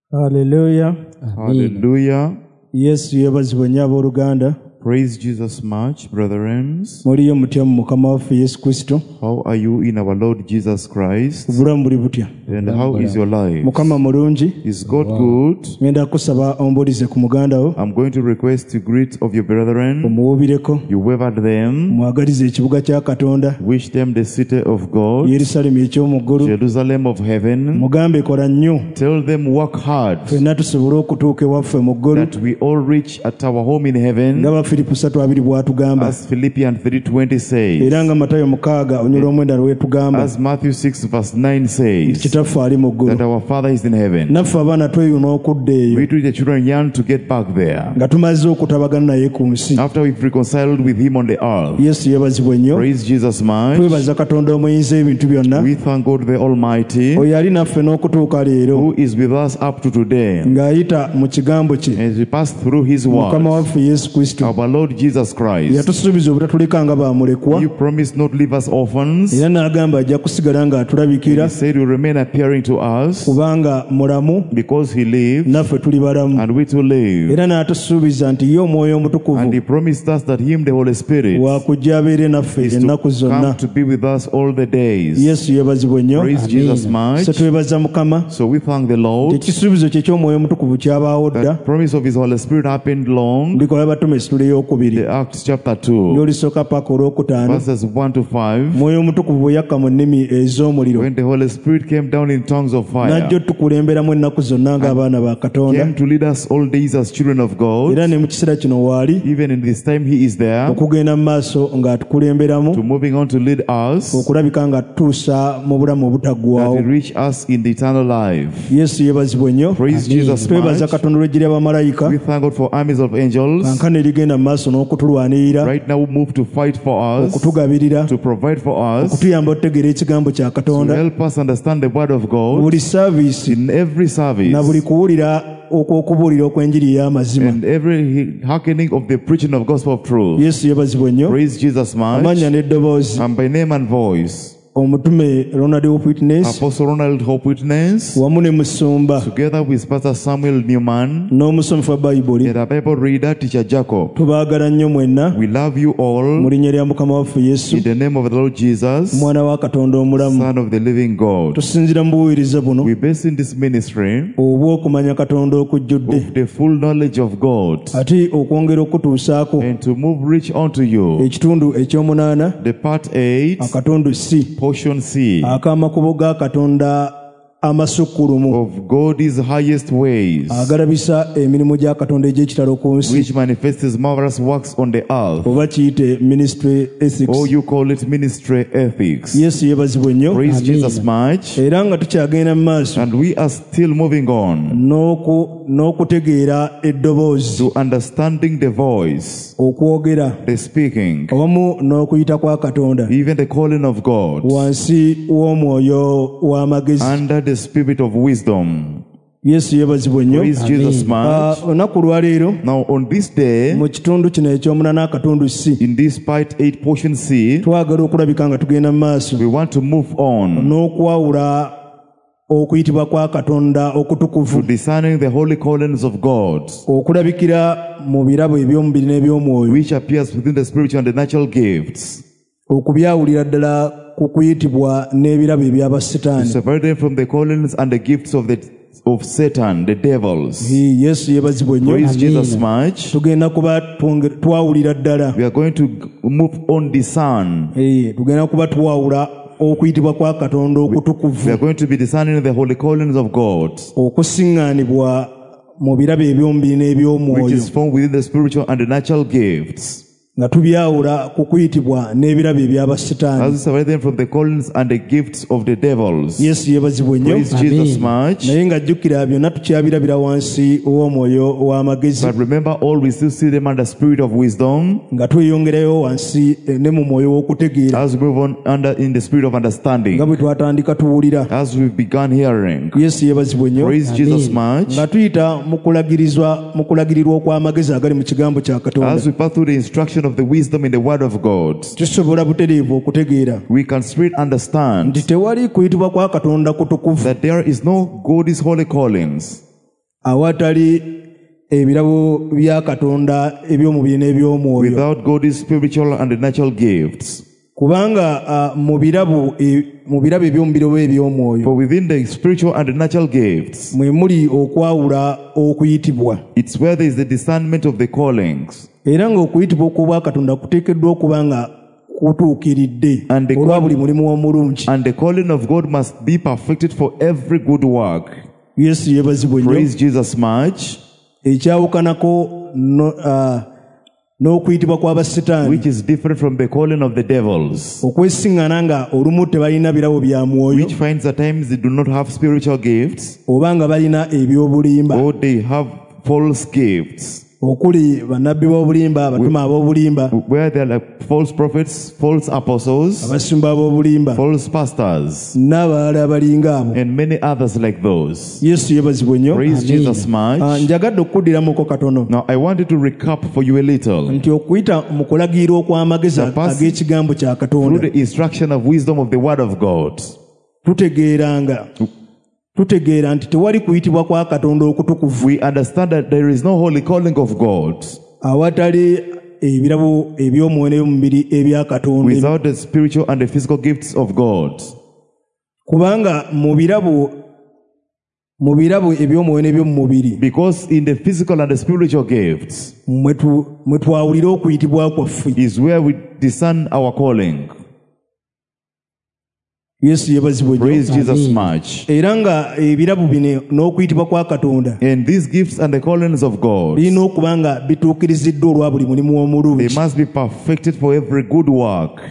Hallelujah. Hallelujah. Yesu yebazibwe nnyo abooluganda. Praise Jesus much, brethren. Muliyo mutya mu Mukama waffe Yesu Kristo? How are you in our Lord Jesus Christ? Obulamu buli butya? And how is your life? Mukama mulungi. Is God good? Ngenda kusaba ombuulize ku muganda wo. I'm going to request to greet of your brethren. Omuwubireko. You wavered them. Mwagalize ekibuga kya Katonda. Wish them the city of God. Yerusalemu eky'omu ggulu. Jerusalem of heaven. Mugambe kola nnyo. Tell them work hard. Ffenna tusobole okutuuka ewaffe mu ggulu. That we all reach at our home in heaven. Nga Bafilipi 3:2 bw'atugamba. As Philippians 3:20 says. Era nga Matayo 6:9 lwetugamba. As Matthew 6:9 says. Kitaffe ali mu ggulu. That our Father is in heaven. Naffe abaana tweyuna okudda eyo. We too the children yearn to get back there. Nga tumaze okutabagana naye ku nsi. After we've reconciled with him on the earth. Yesu yebazibwe nnyo. Praise Jesus much. Twebaza Katonda omuyinza ebintu byonna. We thank God the Almighty. Oyo ali naffe n'okutuuka leero. Who is with us up to today. Ng'ayita mu kigambo kye. As we pass through his word. Mukama waffe Yesu Kristo. Our Lord Jesus Christ. Yatusuubiza obutatuleka nga baamulekwa. You promised not leave us orphans. Era n'agamba ajja kusigala ng'atulabikira. He said he will remain appearing to us. Kubanga mulamu. Because he lived. Naffe tuli balamu. And we too live. Era n'atusuubiza nti ye Omwoyo Omutukuvu. And he promised us that him the Holy Spirit. Waakujja abeere naffe ennaku zonna. Come to be with us all the days. Yesu yebazibwe nnyo. Praise Jesus much. So twebaza Mukama. So we thank the Lord. Ekisuubizo kye ky'Omwoyo Omutukuvu kyabaawo dda. The promise of his Holy Spirit happened long. Ndikola batume essula ey'okubiri. The Acts chapter 2. N'olisooka paka olwokutaano. Verses 1 to 5. Mwoyo Omutukuvu bwe yakka mu nnimi ez'omuliro. When the Holy Spirit came down in tongues of fire. N'ajja otukulemberamu ennaku zonna ng'abaana ba Katonda. Came to lead us all days as children of God. Era ne mu kiseera kino waali. Even in this time he is there. Okugenda mu maaso ng'atukulemberamu. To moving on to lead us. Okulabika ng'atutuusa mu bulamu obutaggwaawo. That he reach us in the eternal life. Yesu yebazibwe nnyo. Praise Jesus much. Twebaza Katonda olw'eggye ly'abamalayika. We thank God for armies of angels. Kankana erigenda mu maaso n'okutulwanirira. Right now we move to fight for us. Okutugabirira. To provide for us. Okutuyamba okutegeera ekigambo kya Katonda. To help us understand the word of God. Buli service. In every service. Na buli kuwulira okubuulira okw'enjiri ey'amazima. And every hearkening of the preaching of gospel of truth. Yesu yebazibwe nnyo. Praise Jesus much. Amannya n'eddoboozi. And by name and voice. Omutume Ronald Hope Witness. Apostle Ronald Hope Witness. Wamu ne musumba. Together with Pastor Samuel Newman. N'omusomesa wa Bayibuli. And a Bible reader, Teacher Jacob. Tubaagala nnyo mwenna. We love you all. Mu linnya lya Mukama waffe Yesu. In the name of the Lord Jesus. Mwana wa Katonda omulamu. Son of the living God. Tusinzira mu buweereza buno. We base in this ministry. Obw'okumanya Katonda okujjudde. Of the full knowledge of God. Ate okwongera okutuusaako. And to move rich unto you. Ekitundu eky'omunaana. The part 8. Akatundu C. Portion C. Ak'amakubo ga Katonda amasukkulumu. Of God's highest ways. Agalabisa emirimu gya Katonda egy'ekitalo ku nsi. Which manifests his marvelous works on the earth. Oba kiyite ministry ethics. Or you call it ministry ethics. Yesu yebazibwe nnyo. Praise Jesus much. Era nga tukyagenda mu maaso. And we are still moving on. N'okutegeera eddoboozi. To understanding the voice. Okwogera. The speaking. Owamu n'okuyita kwa Katonda. Even the calling of God. Wansi w'omwoyo w'amagezi. Under the spirit of wisdom. Yesu yebazibwe nnyo. Praise Jesus much. Olunaku lwa leero. Now on this day. Mu kitundu kino eky'omunaana akatundu C. In this part 8 portion C. Twagala okulabika nga tugenda mu maaso. We want to move on. N'okwawula okuyitibwa kwa Katonda okutukuvu. To discerning the holy callings of God. Okulabikira mu birabo eby'omubiri n'eby'omwoyo. Which appears within the spiritual and the natural gifts. Okubyawulira ddala ku kuyitibwa n'ebirabo eby'abasitaani. To separate them from the callings and the gifts of Satan, the devils. Yesu yebazibwe nnyo. Praise Jesus much. Tugenda kuba twawulira ddala. We are going to move on discern. Tugenda kuba twawula okuyitibwa kwa Katonda okutukuvu. We are going to be discerning the holy callings of God. Okusiŋŋaanibwa mu birabo eby'omubiri n'eby'omwoyo. Which is found within the spiritual and the natural gifts. Nga tubyawula ku kuyitibwa n'ebirabo eby'abasitaani. As we separate them from the callings and the gifts of the devils. Yesu yebazibwe nnyo. Praise Jesus much. Naye nga jjukira byonna tukyabirabira wansi w'omwoyo w'amagezi. But remember all we still see them under spirit of wisdom. Nga tweyongerayo wansi ne mu mwoyo w'okutegeera. As we move on in the spirit of understanding. Nga bwe twatandika tuwulira. As we began hearing. Yesu yebazibwe nnyo. Praise Jesus much. Nga tuyita mu kulagirirwa okw'amagezi agali mu kigambo kya Katonda. As we pass through the instruction of the wisdom in the word of God. Tusobola butereevu okutegeera. We can straight understand. Nti tewali kuyitibwa kwa Katonda kutukuvu. That there is no God's holy callings. awatali ebirabo bya Katonda eby'omubiri n'eby'omwoyo. without God's spiritual and natural gifts. Kubanga mu birabo eby'omubiri oba eby'omwoyo For within the spiritual and natural gifts, mwe muli okwawula okuyitibwa. it's where there is the discernment of the callings. Era ng'okuyitibwa okw'obwa Katonda kuteekeddwa okuba nga kutuukiridde And the olwa buli mulimu omulungi. And the calling of God must be perfected for every good work. Yesu yeebazibwe nnyo. Praise Jesus much. Ekyawukanako n'okuyitibwa kw'abasitaani Which is different from the calling of the devils, okwesiŋŋana nga olumu tebalina birabo bya mwoyo which finds at times they do not have spiritual gifts, oba nga balina eby'obulimba or they have false gifts, okuli bannabbi b'obulimba, abatume ab'obulimba, where they are like false prophets, false apostles, abasumba b'obulimba false pastors, n'abalala abalinga abo. and many others like those. Yesu yeebazibwe nnyo. Praise Jesus much. Njagadde okuddiramuko katono Now I wanted to recap for you a little. nti okuyita mu kulagirira okw'amagezi ag'ekigambo kya Through Katonda the instruction of wisdom of the word of God, tutegeera nti tewali kuyitibwa kwa Katonda okutukuvu we understand that there is no holy calling of God awatali ebirabo eby'omwoyo n'eby'omubiri ebya Katonda. without the spiritual and the physical gifts of God. Kubanga mu birabo eby'omwoyo n'eby'omubiri Because in the physical and the spiritual gifts mwe twawulira okuyitibwa kwaffe. is where we discern our calling. Yesu yeebazibwe nnyo. Praise Jesus much. Era nga ebirabo bino n'okuyitibwa kwa Katonda And these gifts and the callings of God, birina okuba nga bituukiriziddwa olwa buli mulimu they omulungi. must be perfected for every good work,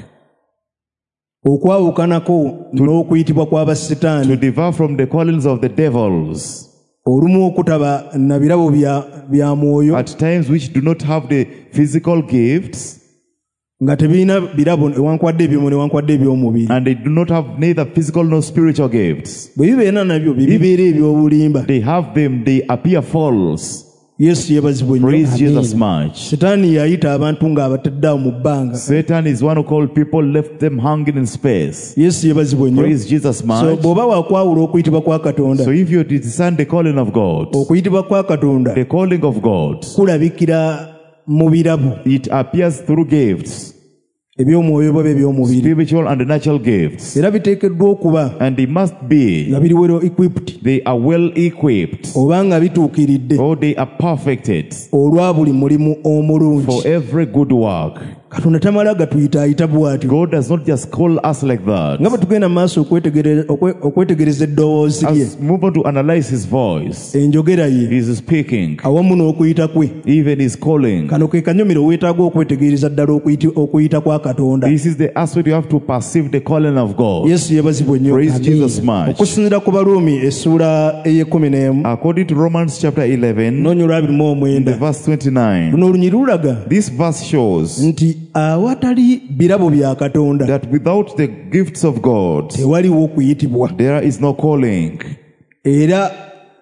Okwawukanako n'okuyitibwa to kw'abasitaani differ from the callings of the devils, olumu okutaba na birabo bya mwoyo at times which do not have the physical gifts, nga tebirina birabo newankwadde eby'omwoyo newankwadde eby'omubiri. and they do not have neither physical nor spiritual gifts. Bwe bibeera nabyo bye bibeera eby'obulimba. They have them, they appear false. Yesu yeebazibwe nnyo. Praise Jesus much. Setaani yayita abantu ng'abataddeawo mu bbanga. Satan is one who called people, left them hanging in space. Yesu yeebazibwe nnyo. Praise Jesus So much. bw'oba wakwawula okuyitibwa kwa Katonda, So if you discern the calling of God, okuyitibwa kwa Katonda the calling of God, kulabikira mu birabo it appears through gifts, eby'omwoyo oba eby'omubiri. spiritual and natural gifts. Era biteekeddwa okuba And they must be, nga biri well equipped they are well equipped, oba nga bituukiridde or they are perfected olwa buli mulimu omulungi. for every good work. Katonda tamala gatuyitaayita bw'atyo. God does not just call us like that. Nga bwe tugenda mu maaso okwetegereza eddoboozi lye, As we move on to analyze his voice, enjogera ye, he is speaking, awamu n'okuyita kwe. even his calling. Kano ke kanyomero weetaaga okwetegereza ddala okuyita kwa Katonda. This is the aspect you have to perceive the calling of God. Yesu yeebazibwe nnyo. Praise Jesus much. Okusinziira ku Baruumi essula ey'ekumi According to Romans chapter 11, n'onya olwabirimu the omwenda, verse 29, luno olunyiri lulaga this verse shows nti awatali birabo bya Katonda that without the gifts of God, tewaliwo kuyitibwa, there is no calling. era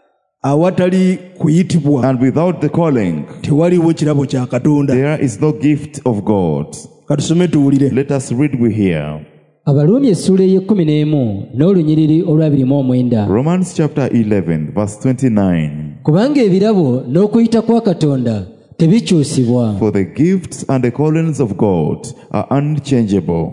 awatali kuyitibwa And without the calling, tewaliwo kirabo kya Katonda. there is no gift of God. Katusome tuwulire. Let us read we here. Abaluumi essula ey'ekumi n'olunyiriri olwabirimu omwenda. Romans chapter 11, verse 29. Kubanga ebirabo n'okuyita kwa Katonda tebikyusibwa. For the gifts and the callings of God are unchangeable.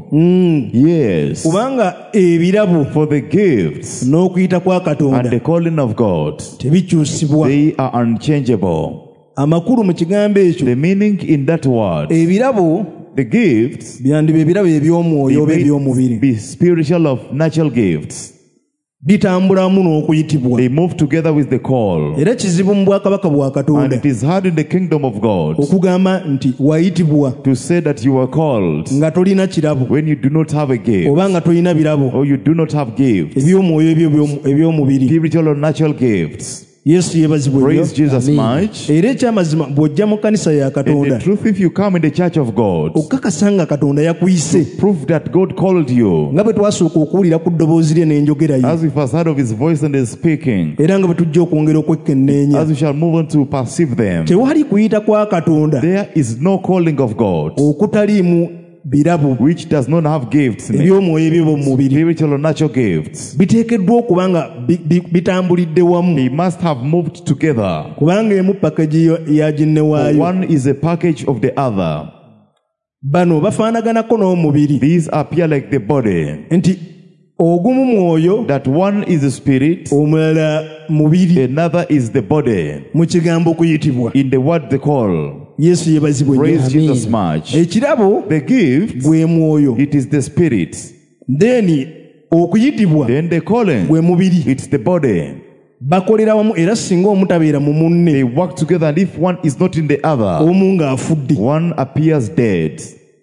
Yes. Kubanga ebirabo For the gifts n'okuyita kwa and the Katonda calling of God, tebikyusibwa. they are unchangeable. Amakulu mu kigambo ekyo, The meaning in that word, ebirabo the gifts, byandiba ebirabo eby'omwoyo they oba may eby'omubiri, be spiritual of natural gifts. bitambulamu n'okuyitibwa. They move together with the call. Era kizibu mu bwakabaka bwa And Katonda it is hard in the kingdom of God okugamba nti wayitibwa to say that you are called nga tolina kirabo when you do not have a gift, oba nga tolina birabo or you do not have gifts, eby'omwoyo eby'omubiri. spiritual or natural gifts. Yesu yeebazibwe nnyo. Praise Jesus Amen. much. Era ekyamazima bw'ojja mu kkanisa ya And Katonda the truth, if you come in the church of God, okukakasa nga Katonda yakuyise, prove that God called you, nga bwe twasooka okuwulira ku ddoboozi lye n'enjogera ye, as we first heard of his voice and his speaking, era nga bwe tujja okwongera okwekenneenya. as we shall move on to perceive them. Tewali kuyita kwa Katonda There is no calling of God okutaliimu birabo which does not have gifts, eby'omwoyo ebyo mu mubiri spiritual or natural gifts. biteekeddwa okuba nga bitambulidde wamu They must have moved together. kubanga emu package ya ginne For waayo. one is a package of the other. Bano bafaanaganako n'omubiri These appear like the body. nti ogumu mwoyo, That one is the spirit, omulala mubiri, another is the body. mu kigambo kuyitibwa. In the word they call. Yesu yebazibwe nnyo. Praise Amen. Jesus much. Ekirabo The gift, gwe mwoyo, it is the spirit. then okuyitibwa Then the calling, gwe mubiri. it's the body. Bakolera wamu era singa omu tabeera mu munne, They work together, and if one is not in the other, omu ng'afudde. one appears dead.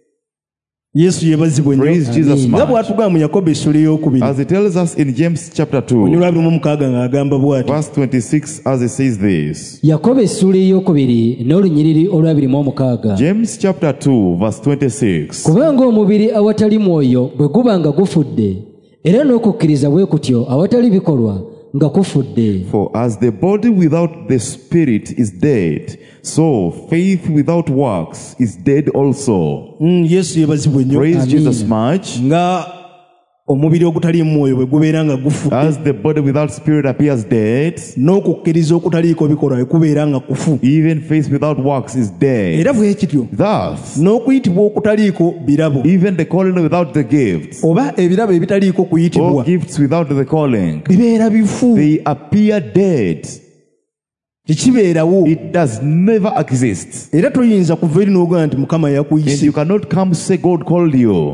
Yesu yebazibwe nnyo. Praise Jesus nga much. bw'atugamba mu Yakobo essula ey'okubiri As it tells us in James chapter 2, onyolwa 26 ng'agamba bw'ati, verse 26, as it says this. yakobo essula ey'okubiri n'olunyiriri olw'26. James chapter 2, verse 26. kubanga omubiri awatali mwoyo bwe guba nga gufudde, era n'okukkiriza bwe kutyo awatali bikolwa nga kufudde. For as the body without the spirit is dead, so faith without works is dead also. Yesu yebazibwe nnyo. Praise Amen. Jesus much. Nga omubiri ogutali mwoyo bwe gubeera nga gufudde, As the body without spirit appears dead, n'okukkiriza okutaliiko bikolwa bwe kubeera nga kufu. even faith without works is dead. Era bwe kityo Thus, n'okuyitibwa okutaliiko birabo, even the calling without the gifts, oba ebirabo ebitaliiko or kuyitibwa, gifts without the calling, bibeera bifu. they appear dead. Tekibeerawo. It does never exist. Era toyinza kuva eri n'ogamba nti Mukama And yakuyise. you cannot come say God called you.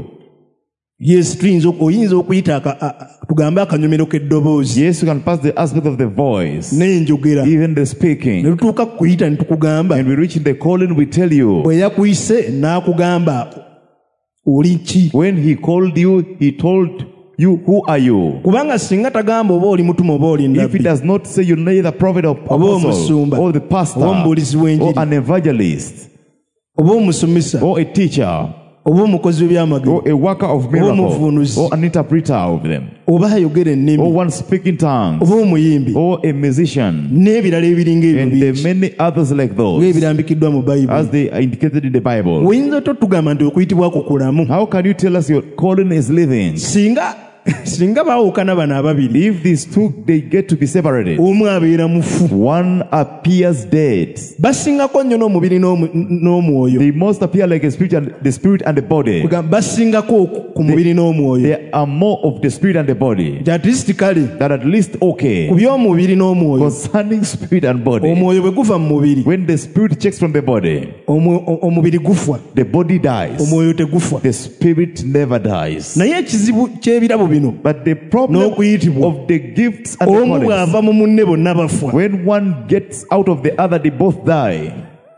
Yes, oyinza okuyita tugambe akanyomero k'eddoboozi Yes, you can pass the aspect of the voice, n'enjogera, even the ne speaking. tutuuka ku kuyita ne tukugamba, And we reach in the calling, we tell you. bwe yakuyise n'akugamba oli ki. When he called you, he told you, who are you? Kubanga singa tagamba oba oli mutume oba oli If he nnabbi does not say you're neither prophet or oba apostle, omusumba or the pastor, oba omubuulizi or w'enjiri an evangelist, oba omusomesa or a teacher, oba omukozi w'ebyamagero or a worker of miracles, omuvunuzi, or an interpreter of them, oba ayogera or ennimi one speaking tongues, oba omuyimbi or a musician, n'ebirala ebiringa ebyo and there are bingi many others like those, ng'ebirambikiddwa mu as Bayibuli. they are indicated in the Bible. Oyinza totugamba nti okuyitibwako kulamu How can you tell us your calling is living? singa baawukana bano ababiri, If these two, they get to be separated, omu abeera mufu. one appears dead. Basingako nnyo n'omubiri n'omwoyo. They must appear like a spirit and the spirit and the body. Basingako ku mubiri n'omwoyo. There are more of the spirit and the body. At least kale That at least okay. ku by'omubiri n'omwoyo, Concerning spirit and body, omwoyo bwe guva mu mubiri, when the spirit checks from the body, omubiri gufa, the body dies. omwoyo tegufa. The spirit never dies. Naye ekizibu ky'ebirabo bino, But the problem n'okuyitibwa, of the gifts and the omu callings, bw'ava mu munne bonna bafa. when one gets out of the other, they both die.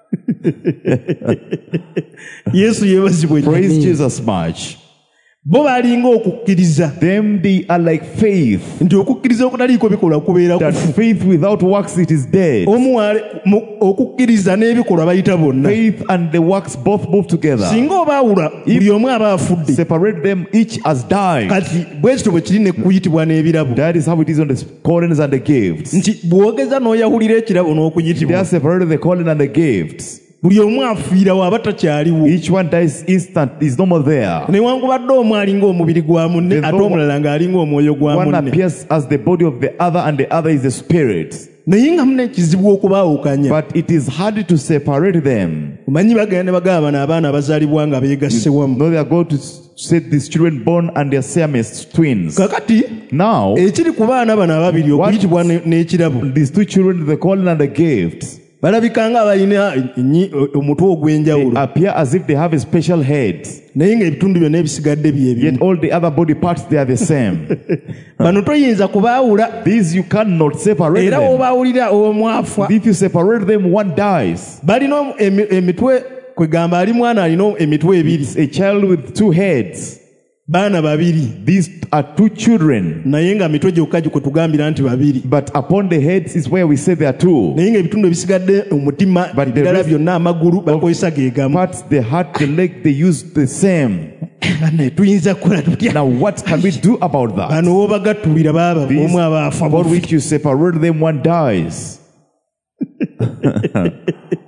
Yesu yeebazibwe nnyo. Praise Jesus much. Bo balinga okukkiriza Them they are like faith. nti okukkiriza okutaliiko bikolwa kubeera That kufu. faith without works it is dead. Okukkiriza n'ebikolwa bayita bonna. Faith and the works both move together. Singa obaawula buli omu aba afudde. Separate them, each has died. Kati bwe kityo bwe kiri ne kuyitibwa n'ebirabo. That is how it is on the callings and the gifts. Nti bw'ogeza n'oyawulira ekirabo They n'okuyitibwa, are separated, the calling and the gifts. buli omu afiirawo aba takyaliwo. Each one dies instant, is no more there. Newankubadde omu alinga omubiri gwa munne, There's ate no- omulala ng'alinga omwoyo gwa One munne. appears as the body of the other, and the other is the spirit. Naye nga muna ekizibu okubaawukanya. But it is hard to separate them. Omanyi bagenda ne bagamba bano abaana abazaalibwa nga beegasse wamu. No, they are going to set these children born and their Siamese twins. Kakati Now, ekiri ku baana bano ababiri What? okuyitibwa n'ekirabo, these two children, the calling and the gifts, balabika nga abalina omutwe ogw'enjawulo, appear as if they have a special head. naye ng'ebitundu byonna ebisigadde bye Yet bimu. all the other body parts, they are the same. Bano toyinza kubaawula, These you cannot separate era them. obaawulira omu afa. If you separate them, one dies. Balina emitwe, kwegamba ali mwana alina emitwe ebiri, It's a child with two heads. baana babiri, These are two children. naye nga mitwe gyokka kwe tugambira nti babiri, But upon the heads is where we say there are two. naye ng'ebitundu ebisigadde omutima, But the ebirala rest- byonna amagulu bakozesa ge gamu. Parts, the heart, the leg, they use the same. Naye tuyinza kukola tutya? Now what can we do about that? Bano w'obagattulira baba These- omu aba afa For bufi. which you separate them, one dies.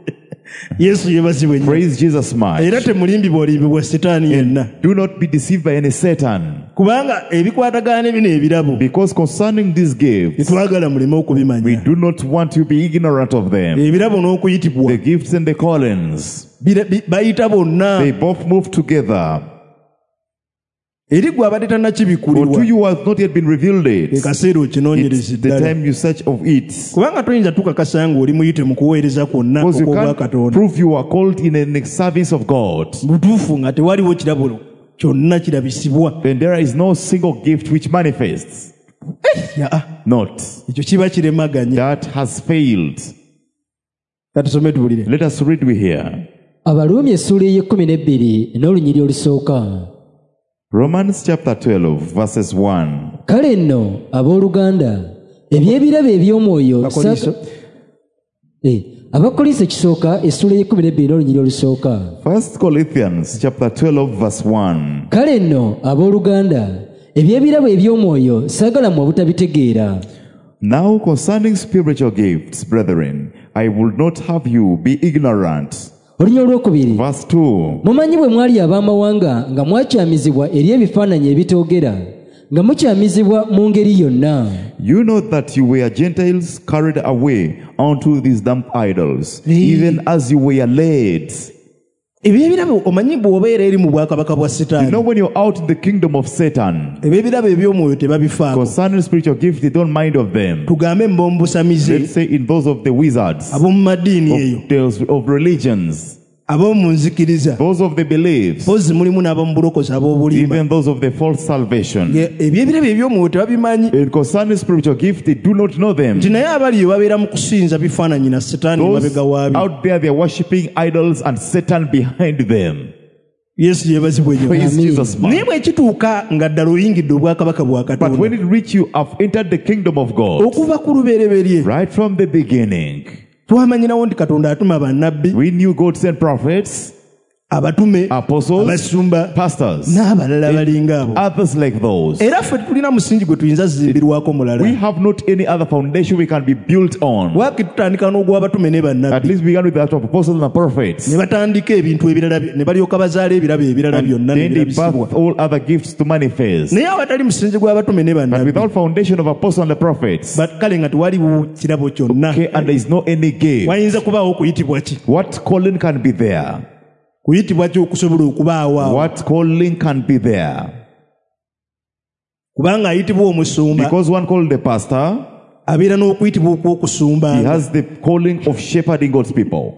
Yesu yeebazibwe nnyo. Praise Jesus much. Era temulimbibwa olimbibwa setaani yenna. Do not be deceived by any Satan. Kubanga ebikwatagana bino ebirabo Because concerning these gifts, tetwagala muleme we okubimanya. do not want you to be ignorant of them. Ebirabo n'okuyitibwa The gifts and the callings, bayita bonna. they both move together. Eri gwe abadde For to tannakibikulirwa you has not yet been revealed it. ekaseera okinoonyereza It's the ddala. time you search of it. Kubanga toyinza tukakasa nga oli muyite mu kuweereza kwonna Because you okw'obwa can't Katonda prove you are called in a service of God. butuufu nga tewaliwo kirabo kyonna kirabisibwa. Then there is no single gift which manifests. Yaa, Not. ekyo kiba kiremaganya. That has failed. Katusome tubulire. Let us read we here. Abaluumi essuula ey'e12 n'olunyiriri olusooka. Romans chapter 12 verses 1. Kale nno abooluganda eby'ebirabo eby'omwoyo Bakoliso. Abakolinso ekisooka essuula ey'e12 n'olunyiriri olusooka. 1 Corinthians chapter 12 verse 1. Kale nno abooluganda eby'ebirabo eby'omwoyo saagala mmwe obutabitegeera. Now concerning spiritual gifts, brethren, I will not have you be ignorant. Olunya olwokubiri. Verse 2. Mumanyi bwe mwali ab'amawanga nga mwakyamizibwa eri ebifaananyi ebitoogera, nga mukyamizibwa mu ngeri yonna. You know that you were Gentiles carried away unto these dumb idols, even as you were led. Eby'ebirabo omanyi bw'obeera eri mu bwakabaka bwa You Setaani. know when you're out in the kingdom of Satan, Eby'ebirabo eby'omwoyo tebabifaako. concerning spiritual gifts, they don't mind of them. Tugambe mb'ombusamize Let's say in those of the wizards, ab'omu madiini eyo, of religions, ab'omu nzikiriza, those of the beliefs, pozi mulimu n'ab'omu bulokozi ab'obulimba. even those of the false salvation. Eby'ebirabo eby'omwoyo tebabimanyi. And concerning spiritual gifts, they do not know them. Nti naye abaliyo babeera mu kusinza bifaananyi na Setaani Those mabega waabyo. out there, they're worshipping idols and Satan behind them. Yesu yeebazibwe nnyo. Praise Jesus. Naye bwe kituuka nga ddala oyingidde obwakabaka bwa But when Katonda, it reach you, have entered the kingdom of God. okuva ku lubereberye Right from the beginning, twamanyirawo nti Katonda atuma bannabbi, we knew God sent prophets, abatume, apostles, abasumba pastors, n'abalala balinga abo. others like those. Era ffe tulina musingi gwe tuyinza zizimbirwako We mulala. have not any other foundation we can be built on. Waaki tutandika n'ogw'abatume ne At bannabbi, least we began with that of apostles and prophets. ne batandika ebintu ebirala, ne balyoka bazaala ebirabo ebirala byonna ne Then they birabisibwa. birthed all other gifts to manifest. Naye awatali musingi gw'abatume ne But bannabbi, without foundation of apostles and the prophets, kale nga tewaliwo kirabo kyonna, okay, and there is no any gift. wayinza kubaawo kuyitibwa ki? What calling can be there? Kuyitibwa ki okusobola okubaawo awo? What calling can be there? Kubanga ayitibwa omusumba, Because one called the pastor, abeera n'okuyitibwa he okw'okusumba. has the calling of shepherding God's people.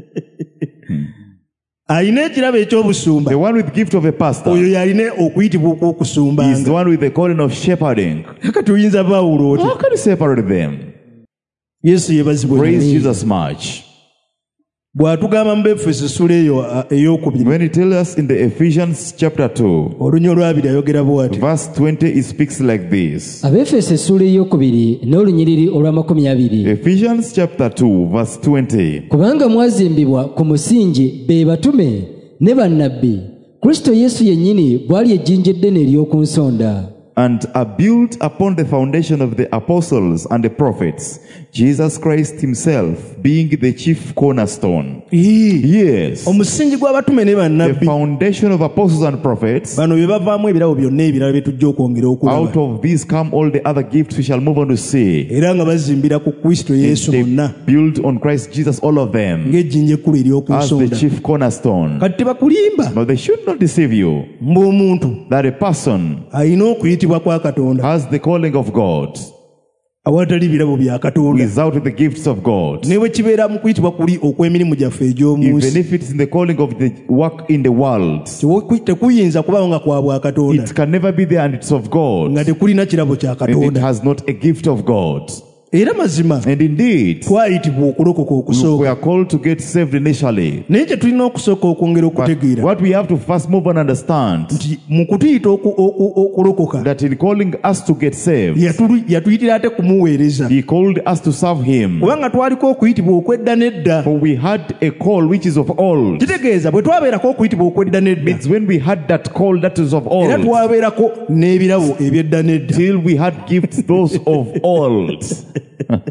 Alina ekirabo eky'obusumba, The one with gift of a pastor oyo yalina okuyitibwa is the okw'okusumbanga. one with the calling of shepherding. Kaka tuyinza baawula oti? How can you separate them? Yesu yeebazibwe. Praise Jesus much. Bw'atugamba mu Befeso essula eyo ey'okubiri, When he tells us in the Ephesians chapter 2, olunya olwabiri ayogera bw'ati: verse 20, he speaks like this. Abeefeso essuula ey'okubiri n'olunyiriri olw'amakumi 20. Ephesians chapter 2, verse 20. Kubanga mwazimbibwa ku musingi be batume ne bannabbi, Kristo Yesu yennyini bw'ali ejjinja eddene ery'oku nsonda. And are built upon the foundation of the apostles and the prophets, Jesus Christ himself being the chief cornerstone. Yes. Omusingi gw'abatume ne The bannabbi, foundation of apostles and prophets, bano be bavaamu ebirabo byonna ebirala bye tujja okwongera out okulaba, of these come all the other gifts we shall move on to see. era nga bazimbira ku Kristo Yesu They bonna built on Christ Jesus, all of them, ng'ejjinja ekkulu ery'oku as the nsonda. chief cornerstone. Kati tebakulimba But they should not deceive you ng'omuntu that a person alina okuyitibwa kwa Katonda has the calling of God awatali birabo bya Katonda, without the gifts of God. ne bwe kibeera mu kuyitibwa kuli okw'emirimu gyaffe egy'omu Even nsi, if it's in the calling of the work in the world, tekuyinza kubaawo nga kwa bwa Katonda it can never be there and it's of God. nga tekulina kirabo kya And it Katonda. has not a gift of God. Era mazima And indeed, twayitibwa okulokoka we okusooka, are called to get saved initially. naye kye tulina okusooka okwongera But okutegeera what we have to first move and understand, nti mu kutuyita okulokoka that in calling us to get saved, yatuyitira ate kumuweereza, he called us to serve him. kubanga twaliko okuyitibwa okwedda n'edda. For we had a call which is of old. Kitegeeza bwe twabeerako okuyitibwa okwedda n'edda, Means when we had that call that is of era old, twabeerako n'ebirabo ebyedda n'edda. till we had gifts those of old.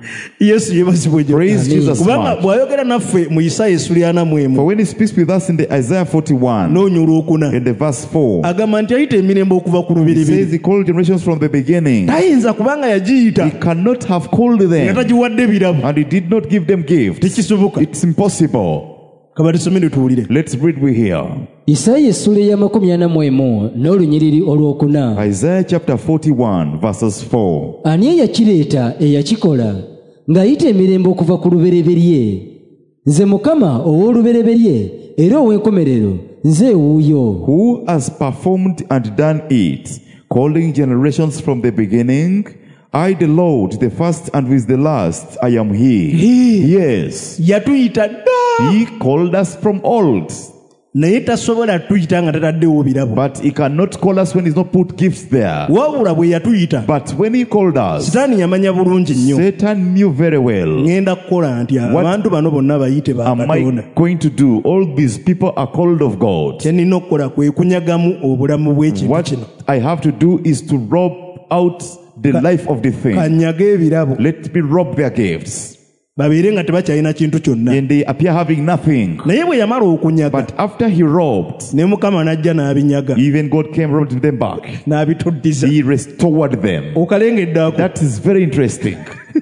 Yesu yebazibwe gye. Praise Jesus Kubanga much. bw'ayogera naffe mu Isaya essula ya namwemu For when he speaks with us in the Isaiah 41, n'onya olwokuna in the verse 4, agamba nti yayita emirembe okuva ku he lubiri says he called generations from the beginning. tayinza kubanga yagiyita He cannot have called nga them, tagiwadde birabo. and he did not give them gifts. Tekisoboka. It's impossible. Kaba tusome ne tuwulire. Let's read we here. Isaaya essula eya 41 n'olunyiriri olwokuna. Isaiah chapter 41, verses 4. Ani eyakireeta eyakikola ng'ayita emirembe okuva ku lubereberye? Nze Mukama ow'olubereberye era ow'enkomerero, nze wuuyo. Who has performed and done it, calling generations from the beginning? I, the Lord, the first and with the last, I am He. Yes, Yatuyita dda He called us from old, naye tasobola tuyita nga tataddewo birabo. but He cannot call us when He's not put gifts there. Wabula bwe yatuyita But when He called us, sitaani yamanya bulungi nnyo Satan knew very well, ŋŋenda kukola nti abantu bano bonna bayite ba am I Katonda. going to do? All these people are called of God. Kye nnina okukola kwe kunyagamu obulamu bw'ekintu What kino. I have to do is to rob out the life of the thing. Kanyage ebirabo Let me rob their gifts. babeere nga tebakyalina kintu kyonna. And they appear having nothing. Naye bwe yamala okunyaga But after he robbed, ne Mukama n'ajja n'abinyaga even God came robbed them back. n'abituddiza. He restored them. Okalengedde ako. That is very interesting.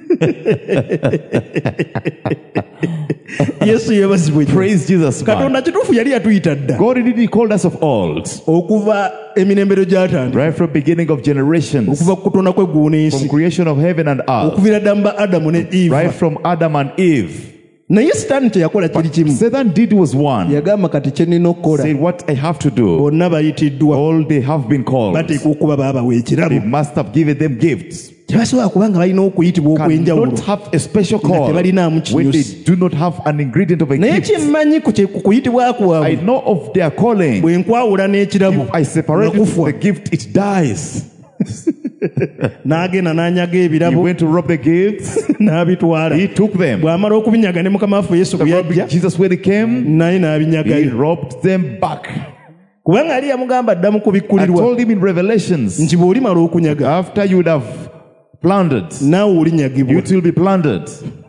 Yesu yeebazibwe. Praise Jesus. Katonda Man. kituufu yali yatuyita dda God indeed called us of old, okuva emirembero gy'atandika, right from beginning of generations, okuva ku kutonda kw'eggulu from n'ensi, creation of heaven and earth, okuviira ddala mu ba Adamu ne Eva. right from Adam and Eve. Naye Sitaani kye yakola kiri kimu. Satan did was one. Yagamba kati kye nnina okukola, Said what I have to do. bonna bayitiddwa, All they have been called. bateekwa okuba baabawa They ekirabo. must have given them gifts. Tebasobola kubanga balina okuyitibwa okw'enjawulo Cannot have a special nga call tebalinaamu when they kinyusi. do not have an ingredient of a Naye gift. kye mmanyi ku kuyitibwa I kwabwe, know of their calling. bwe nkwawula n'ekirabo If I separate it nakufa. from the gift, it dies. N'agenda n'anyaga He ebirabo went to rob the gifts. n'abitwala. He took them. Bw'amala okubinyaga ne Mukama waffe Yesu bwe yajja, Jesus, when he came, naye he n'abinyagayo. robbed them back. Kubanga yali yamugamba dda mu I kubikkulirwa told him in Revelations, nti bw'olimala okunyaga after you would have plundered, naawe olinyagibwa. you will be plundered.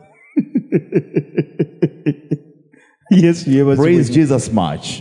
Yesu yeebazibwe. Praise Jesus much.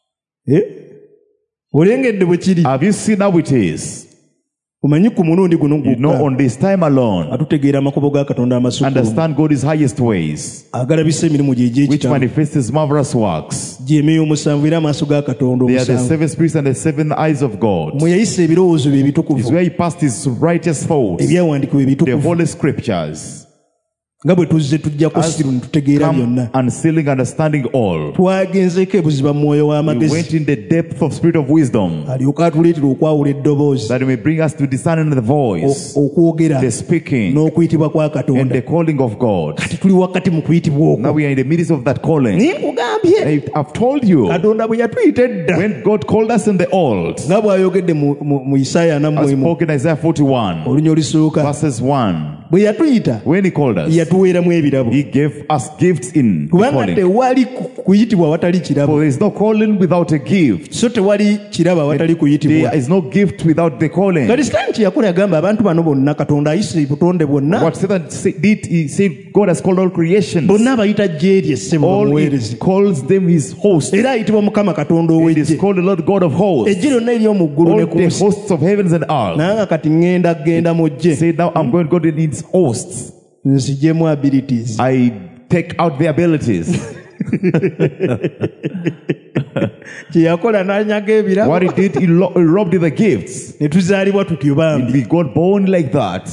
Olengedde bwe kiri, Have you seen how it is? omanyi ku mulundi guno You know, gwokka on this time alone, atutegeera amakubo ga Katonda amasukulumu, understand God's highest ways, agalabisa emirimu gye which egy'ekitalo, manifests his marvelous works. gy'emyoyo omusanvu era amaaso ga Katonda They are the omusanvu. seven spirits and the seven eyes of God. Mwe yayisa ebirowoozo bye Is ebitukuvu, where he passed his righteous thoughts, ebyawandiikibwa the ebitukuvu, holy scriptures, nga bwe tuzze tujja kusiru ne tutegeera come byonna. unsealing, understanding all. Twagenzeeko ebuziba mu mwoyo He w'amagezi, went in the depth of spirit of wisdom, alyoke atuleetera okwawula eddoboozi, that he may bring us to discern the voice, okwogera the speaking, n'okuyitibwa kwa and Katonda. the calling of God. Kati tuli wakati mu kuyitibwa Now okwo. we are in the midst of that calling. Naye nkugambye, I've told you, Katonda bwe yatuyita edda, when God called us in the old, nga bw'ayogedde mu Isaaya as nammwemu spoken in Isaiah 41, olunya olusooka, verses 1, bwe yatuyita when he called us, yatuweeramu ebirabo, he gave us gifts in the kubanga calling. tewali kuyitibwa awatali kirabo, For there is no calling without a gift. so tewali kirabo awatali kuyitibwa. There is no gift without the calling. Kati Sitaani kye yakola yagamba abantu bano bonna Katonda ayise butonde bwonna, What Satan did, he said God has called all creations. bonna abayita jjeerye ssebo All bamuweereze, it calls them his host. era ayitibwa Mukama Katonda It is ow'eggye, called the Lord God of hosts. eggye lyonna ery'omu ggulu ne All ku the nsi. hosts of heavens and earth. Naye nga kati genda mu ggye, Say now I'm going to go to its hosts. nziggyemu abilities. I take out the abilities. Kye yakola n'anyaga ebirabo, What he did, he robbed the gifts. ne tuzaalibwa tutyo bambi. We got born like that.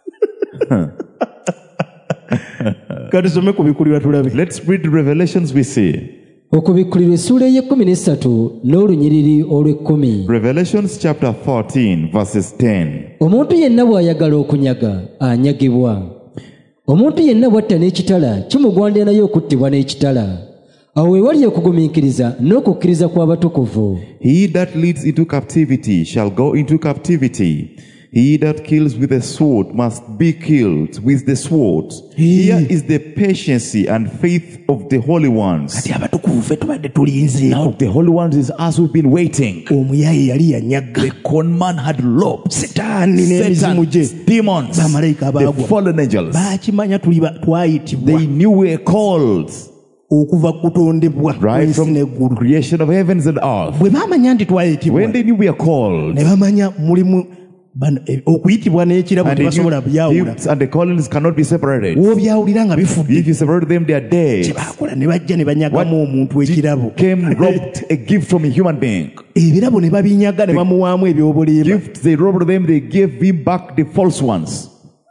Katusome ku bikulirwa tulabe. Let's read the Revelations we see. Okubikkulirwa essuula ey'e13 n'olunyiriri olw'ekkumi. Revelations chapter 14 verses 10. Omuntu yenna bw'ayagala okunyaga anyagibwa. Omuntu yenna bw'atta n'ekitala kimugwanira naye okuttibwa n'ekitala. Awo we wali okugumiikiriza n'okukkiriza kw'abatukuvu. He that leads into captivity shall go into captivity. He that kills with the sword must be killed with the sword. Here is the patience and faith of the holy ones. kati abatukuvu ffe tubadde tulinzeeko. Now the holy ones is us who've been waiting. Omuyaye yali yanyaga. The con man had robbed. Setaani n'emizimu gye. Satan, demons, Bamalayika the abaagwa. fallen angels. Baakimanya twayitibwa They knew we were called okuva ku kutondebwa right kw'ensi from the n'eggulu. creation of heavens and earth. Bwe baamanya nti twayitibwa When they knew we are called, ne bamanya mulimu okuyitibwa n'ekirabo and they tebasobola knew byawula. gifts and the callings cannot be separated. W'obyawulira nga bifudde. If you separate them, they are dead. Kyebakola ne bajja ne banyagamu omuntu ekirabo. Came robbed a gift from a human being. Ebirabo ne babinyaga ne bamuwaamu ebyobulimba. Gifts they robbed them, they gave him back the false ones.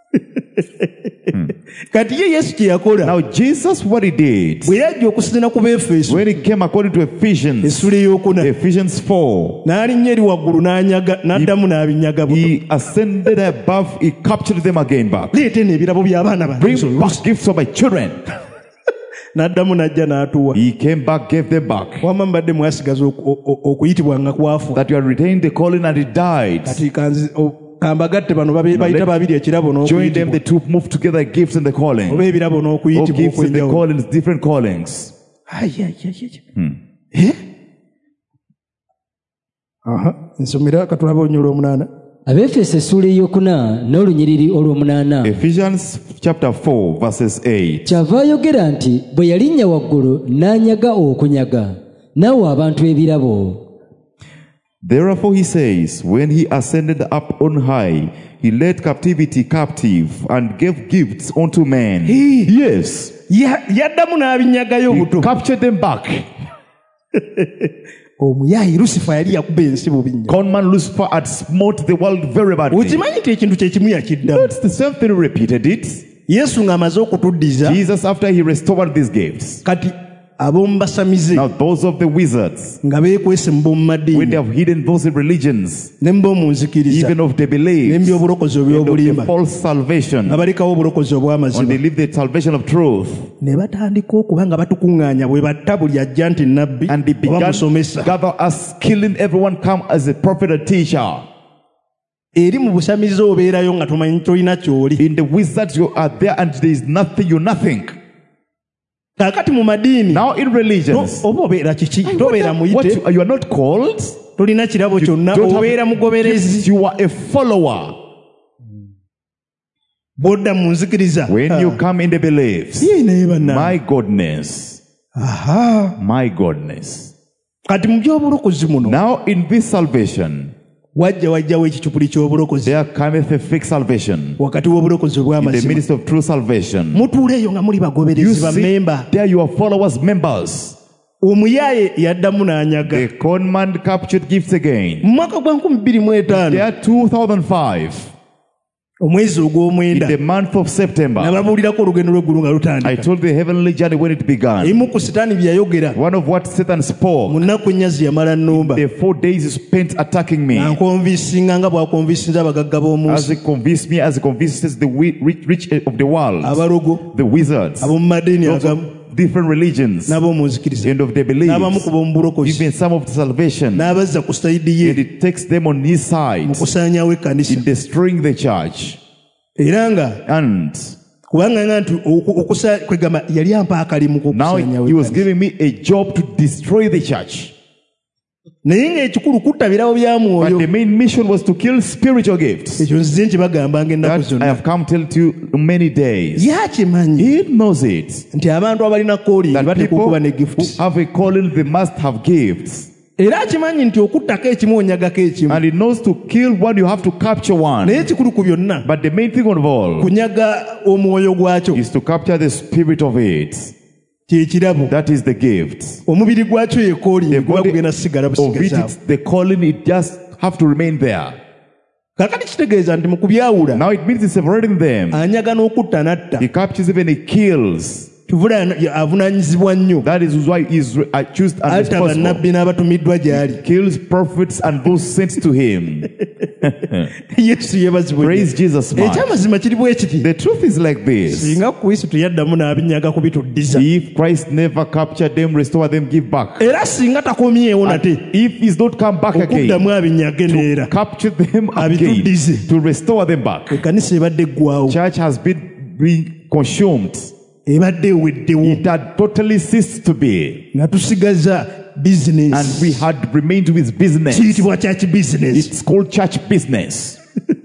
Kati ye Yesu kye yakola Now Jesus, what he did, bwe yajja okusitana ku Befeso when he came according to Ephesians, essula ey'okuna Ephesians 4, n'alinnya eri waggulu n'addamu n'abinyaga buto. he ascended above, he captured them again back. Leeta n'ebirabo by'abaana Bring bange. back gifts of my children. N'addamu n'ajja n'atuwa. He came back, gave them back. Wamma mbadde mwasigaza okuyitibwa nga kwafa. That you had retained the calling and he died. Kati kambagatte bano bayita babiri ekirabo Join them, n'okuyitibwa. the two moved together, gifts and the calling. Oba ebirabo Or n'okuyitibwa gifts and the okwenjawulo. callings, different callings. Nsomera katulabe olunyolo 8. Abefeso essula ey'okuna n'olunyiriri olw'omunaana. Ephesians chapter 4 verses 8. Kyava ayogera nti bwe yalinnya waggulu n'anyaga okunyaga n'awa abantu ebirabo. Therefore he says, when he ascended up on high, he led captivity captive and gave gifts unto men. Yes, Yaddamu n'abinyagayo he buto. captured them back. Omuyayi Lucifer yali yakuba ensi bubinnya. Conman Lucifer had smote the world very badly. Okimanyi nti ekintu kye kimu yakiddamu. It's the same thing, repeated it. Yesu ng'amaze okutuddiza Jesus, after he restored these gifts, kati ab'omu basamize now those of the wizards, nga beekwese mu b'omu when they madiini have hidden those in religions, ne mu b'omu nzikiriza even of the beliefs, n'ebyobulokozi and of the obw'obulimba false salvation, nga balekawo obulokozi when they obw'amazima leave the salvation of truth, ne batandika okuba nga batukuŋŋaanya bwe batta buli ajja nti nabbi and they oba began to musomesa gather us, killing everyone come as a prophet and teacher. eri mu busamize obeerayo nga tomanyi tolina ky'oli. In the wizards you are there and there is nothing, you're nothing. Kaakati mu madiini Now in religions, oba obeera kiki tobeera what muyite you are not called, tolina kirabo kyonna don't have obeera mugoberezi gifts, you are a follower. bw'odda mu nzikiriza. When you come in the beliefs, Yee naye bannange. my goodness, Aha. my goodness. Kati mu by'obulokozi muno Now in this salvation, wajjawo ekicupuli ky'obulokozi there cometh a fake salvation. wakati w'obulokozi In the obw'amazima. midst of true salvation, Mutuula eyo nga muli you bagoberezi see, bammemba. there you are followers, members. Omuyaaye yaddamu n'anyaga. The conman captured gifts again. Mu mwaka gwa 2005 There 2005, omwezi in ogw'omwenda the month of September, nababuulirako olugendo lw'eggulu nga I lutandika. told the heavenly journey when it began. Emu ku sitaani bye yayogera One of what Satan mu spoke, nnaku ennya ze yamala nnumba. the 4 days he spent attacking me. Ankonvisinga nga bw'akonvisinza abagagga b'omu As nsi, he convinced me, as he convinces the rich of the world, abalogo, the wizards, ab'omu madiini those agamu, of different religions, n'ab'omu nzikiriza, and of the n'abamu ku beliefs, b'omu bulokozi, even some of the salvation, n'abazza ku sayidi ye and it takes them on his side mu kusaanyawo ekkanisa. in destroying the church. Era nga And kubanga nga nti kwegamba yali ampa akalimu now k'okusaanyawo he was ekkanisa. giving me a job to destroy the church. Naye ng'ekikulu kutta birabo bya But mwoyo. the main mission was to kill spiritual gifts. Ekyo nzize nkibagambanga ennaku That I zonna. have come to tell you many days. Yakimanyi He knows it. nti abantu abalina calling That bateekwa people okuba ne who gifts. have a calling, they must have gifts. Era akimanyi nti okuttako ekimu onyagako ekimu. And he knows to kill one, you have to capture one. Naye ekikulu ku byonna But the main thing of all kunyaga omwoyo gwakyo is to capture the spirit of it. kye kirabo. That is the gift. Omubiri gwakyo ye calling The guba body gugenda sigala of it, busigazaawo. it's the calling, it just have to remain there. Kakati kitegeeza nti mu kubyawula Now it means he's separating them. anyaga n'okutta n'atta. He captures even he kills. kivula avunaanyizibwa nnyo That is why he is accused and atta responsible. bannabbi n'abatumiddwa gy'ali. Kills prophets and those sent to him. Yesu yeebazibwe. Praise Jesus much. Ekyamazima kiri bwe kiti. The truth is like this. Singa Kristo yaddamu n'abinyaga kubituddiza. If Christ never captured them, restore them, give back. Era singa takomyewo nate If he's not come back again, okuddamu abinyage neera capture them again, abituddize. to restore them back. Ekkanisa ebadde eggwawo. Church has been consumed. Ebadde eweddewo. It had totally ceased to be. Nga tusigaza And business. we had remained with business. Kiyitibwa church business. It's called church business.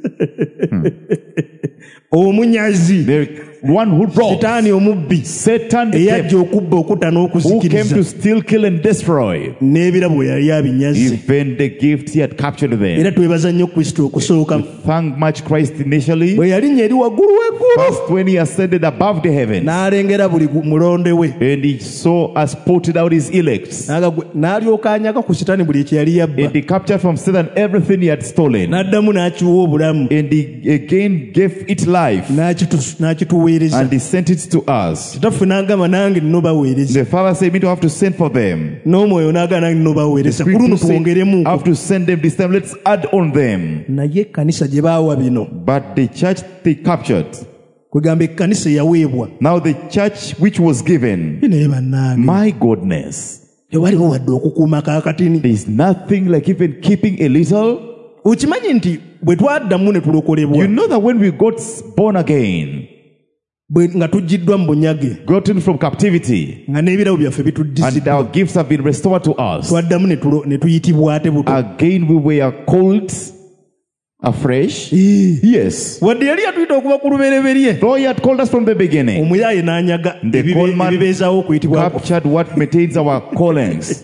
Omunyazi. The one who brought Sitaani omubbi. Satan, the Eyajja devil, okubba okutta who came n'okuzikiriza. to steal, kill, and destroy. N'ebirabo yali abinyaze. Even the gifts he had captured them. Era twebaza nnyo Kristo okusooka. Thank much Christ initially. Bwe yalinnya eri waggulu w'eggulu. First, when he ascended above the heavens, N'alengera buli mulonde we. and he saw us spotted out his elect, N'alyoka anyaga ku Sitaani buli ekyeyali yabba. and he captured from Satan everything he had stolen, N'addamu n'akiwa obulamu. and he again gave it life, N'akituweereza. and he sent it to us. Kitaffe n'agamba nange nno baweereza. The Father said, "Me to have to send for them." N'omwoyo n'agamba nange nno baweereza. Ku Spirit luno to say, twongeremu. "I have to send them this time. Let's add on them." Naye ekkanisa gye baawa bino. But the church they captured. Kwegamba ekkanisa eyaweebwa. Now the church which was given, Naye bannange. my goodness, Tewaliwo wadde okukuuma kaakatini. there is nothing like even keeping a little. Okimanyi nti bwe twaddamu ne tulokolebwa. You know that when we got born again, Nga tuggiddwa mu bunyage. gotten from captivity, Nga n'ebirabo byaffe and bituddiziddwa. our gifts have been restored to us, Twaddamu ne tuyitibwa ate buto. again we were called afresh. Yes. Wadde yali yatuyita okuva ku lubereberye. Though he had called us from the beginning, Omuyaaye n'anyaga the callman ebibeezaawo okuyitibwa. captured what maintains our callings.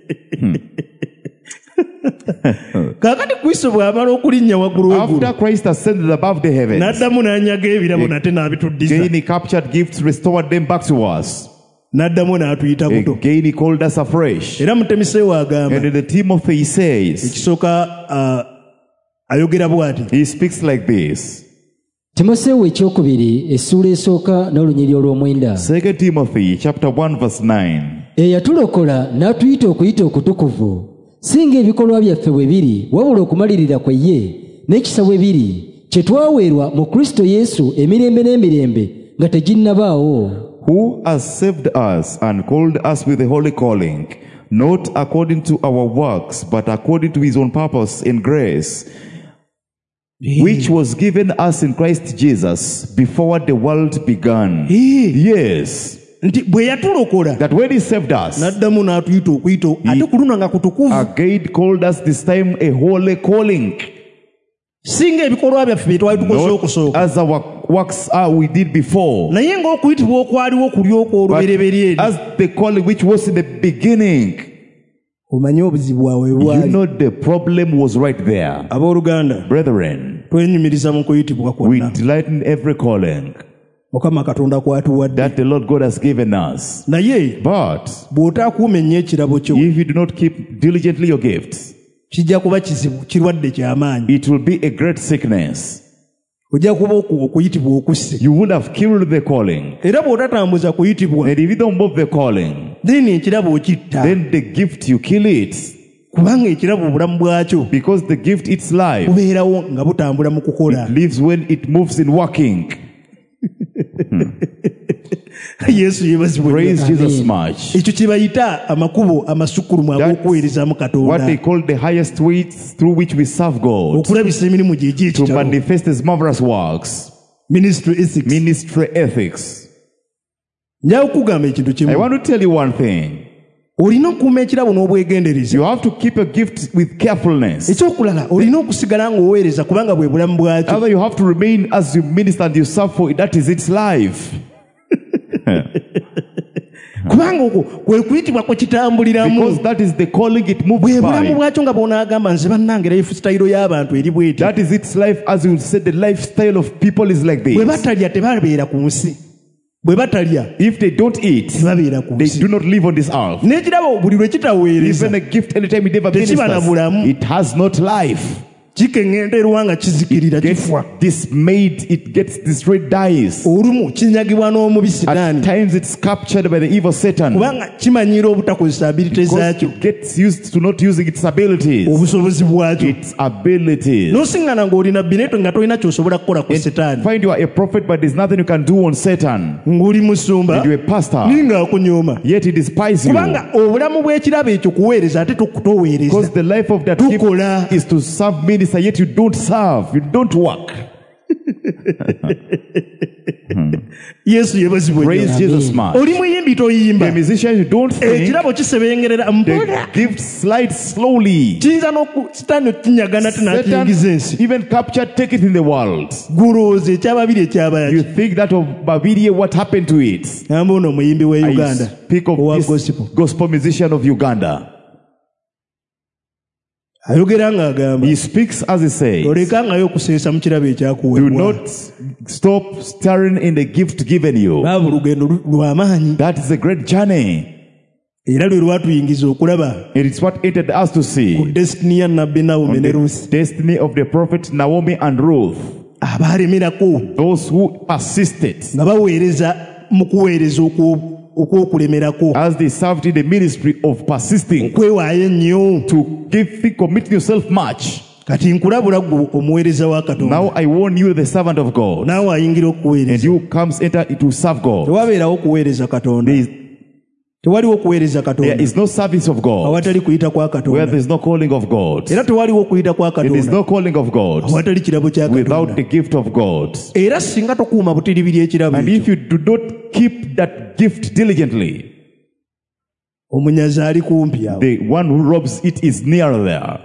Kaakati Kristo bw'amala okulinnya waggulu w'eggulu. After Christ ascended above the heavens, N'addamu n'anyaga ebirabo nate n'abituddiza. again he captured gifts, restored them back to us. N'addamu n'atuyita buto. Again he called us afresh. Era Mutemiseewo agamba. And in the Timothy says, Ekisooka ayogera bw'ati. he speaks like this. timoseewo ekyokubiri essuula esooka n'olunyiriri olw'omwenda 2 Timothy chapter 1 verse 9. eyatulokola n'atuyita okuyita okutukuvu si ng'ebikolwa byaffe bwe biri wabula okumalirira kwe ye n'ekisa bwe biri kye twaweerwa mu Kristo Yesu emirembe n'emirembe nga teginnabaawo. Who has saved us and called us with a holy calling, not according to our works, but according to his own purpose and grace, which was given us in Christ Jesus before the world began. Yes. Nti bwe yatulokola. That when he saved us, N'addamu n'atuyita okuyita ate ku luno nga kutukuvu. again called us this time a holy calling. Singa ebikolwa byaffe bye twali tukoze Not okusooka. as our works are we did before, Naye ng'okuyitibwa okwaliwo kulyoka but olubereberye eri. as the calling which was in the beginning. Omanyi obuzibu bwawe You bwali. know the problem was right there. Abooluganda, Brethren, twenyumiriza mu kuyitibwa we kwonna. delight in every calling Mukama Katonda kwatuwadde. that the Lord God has given us. Naye But bw'otaakuuma ennyo ekirabo kyo if you do not keep diligently your gifts, kijja kuba kizibu, kirwadde ky'amaanyi. it will be a great sickness. Ojja kuba okuyitibwa okusse. You would have killed the calling. Era bw'otatambuza kuyitibwa, And if you don't move the calling, then ekirabo okitta. then the gift you kill it. Kubanga ekirabo obulamu bwakyo Because the gift, its life, bubeerawo nga butambula mu kukola. lives when it moves in working. Yesu yeebazibwe. Praise Amen. Jesus much. Ekyo kye bayita amakubo amasukulumu ag'okuweerezaamu What Katonda. they call the highest ways through which we serve God, Okulabisa emirimu gye to egy'ekitalo. manifest his marvelous works, Ministry ethics. ministry ethics. Nja okugamba ekintu I kimu. want to tell you one thing. Olina okukuuma ekirabo n'obwegendereza. You have to keep a gift with carefulness. Ekyokulala olina okusigala ng'oweereza kubanga bwe bulamu bwakyo. Other, you have to remain as you minister and you serve for it. That is its life. Kubanga okwo kwe kuyitibwa kwe kitambuliramu. Because that is the calling it moves Bwe bulamu by. bwakyo nga bw'onaagamba nze bannange lifestyle y'abantu eri bweti. That is its life, as you will say, the lifestyle of people is like Bwe this. batalya tebabeera ku nsi. Bwe batalya If they don't eat, tebabeera ku they nsi. do not live on this earth. N'ekirabo buli lwe kitaweereza Even a gift, anytime it ever tekiba na ministers, bulamu. it has not life. kikeŋŋenterwa nga kizikirira kifa. gets dismayed, it gets destroyed, dies. Olumu kinyagibwa n'omubi Sitaani At times it's captured by the evil Satan. kubanga kimanyiira obutakozesa ability Because zaakyo, it gets used to not using its abilities. obusobozi bwakyo. Its abilities. N'osiŋŋana ng'olina bineeto nga tolina ky'osobola kukola ku Sitaani, Find you are a prophet, but there's nothing you can do on Satan. ng'oli musumba And you're a pastor, naye ng'akunyooma. yet he despises you. Kubanga obulamu bw'ekirabo ekyo kuweereza ate toweereza. Because the life of that gift Tukola. is to serve minister, yet you don't serve, you don't work. Yesu yebazibwe. Praise Jesus, man. Oli muyimbi toyimba. The musicians, you don't think. Ekirabo kisebengerera mpola. The gift slides slowly. Kiyinza Sitaani okinyagana ate n'akiyingiza ensi. Satan even capture, take it in the world. Gulowooza ekyababiri ekyabayaki. You think that of Babirie, what happened to it? Namba ono omuyimbi w'e I Uganda speak of owa this gospel. gospel musician of Uganda. Ayogera ng'agamba He speaks as he says, olekangayo okuseesa mu kirabo do ekyakuweebwa. not stop staring in the gift given you. Baaba olugendo lw'amaanyi That is a great journey. era lwe lwatuyingiza okulaba It is what entered us to ku see. desitini ya Nabbi Nawomi On ne the Ruth destiny of the prophet Naomi and Ruth. abaalemerako Those who persisted nga baweereza mu kuweereza okw'okulemerako, as they served in the ministry of persisting kwewaayo ennyo. to commit yourself much. Kati nkulabula ggwe omuweereza wa Katonda, Now I warn you, the servant of God, naawe ayingira and okuweereza. you enter to serve God. Tewabeerawo kuweereza Katonda, tewaliwo kuweereza There Katonda is no service of God awatali kuyita kwa where Katonda, there is no calling of God. era tewaliwo kuyita kwa There is Katonda no calling of God awatali kirabo kya without Katonda. the gift of God. Era singa tokuuma butiribiri ekirabo And ekyo, if you do not keep that gift diligently, omunyazi ali kumpi awo. the one who robs it is near there.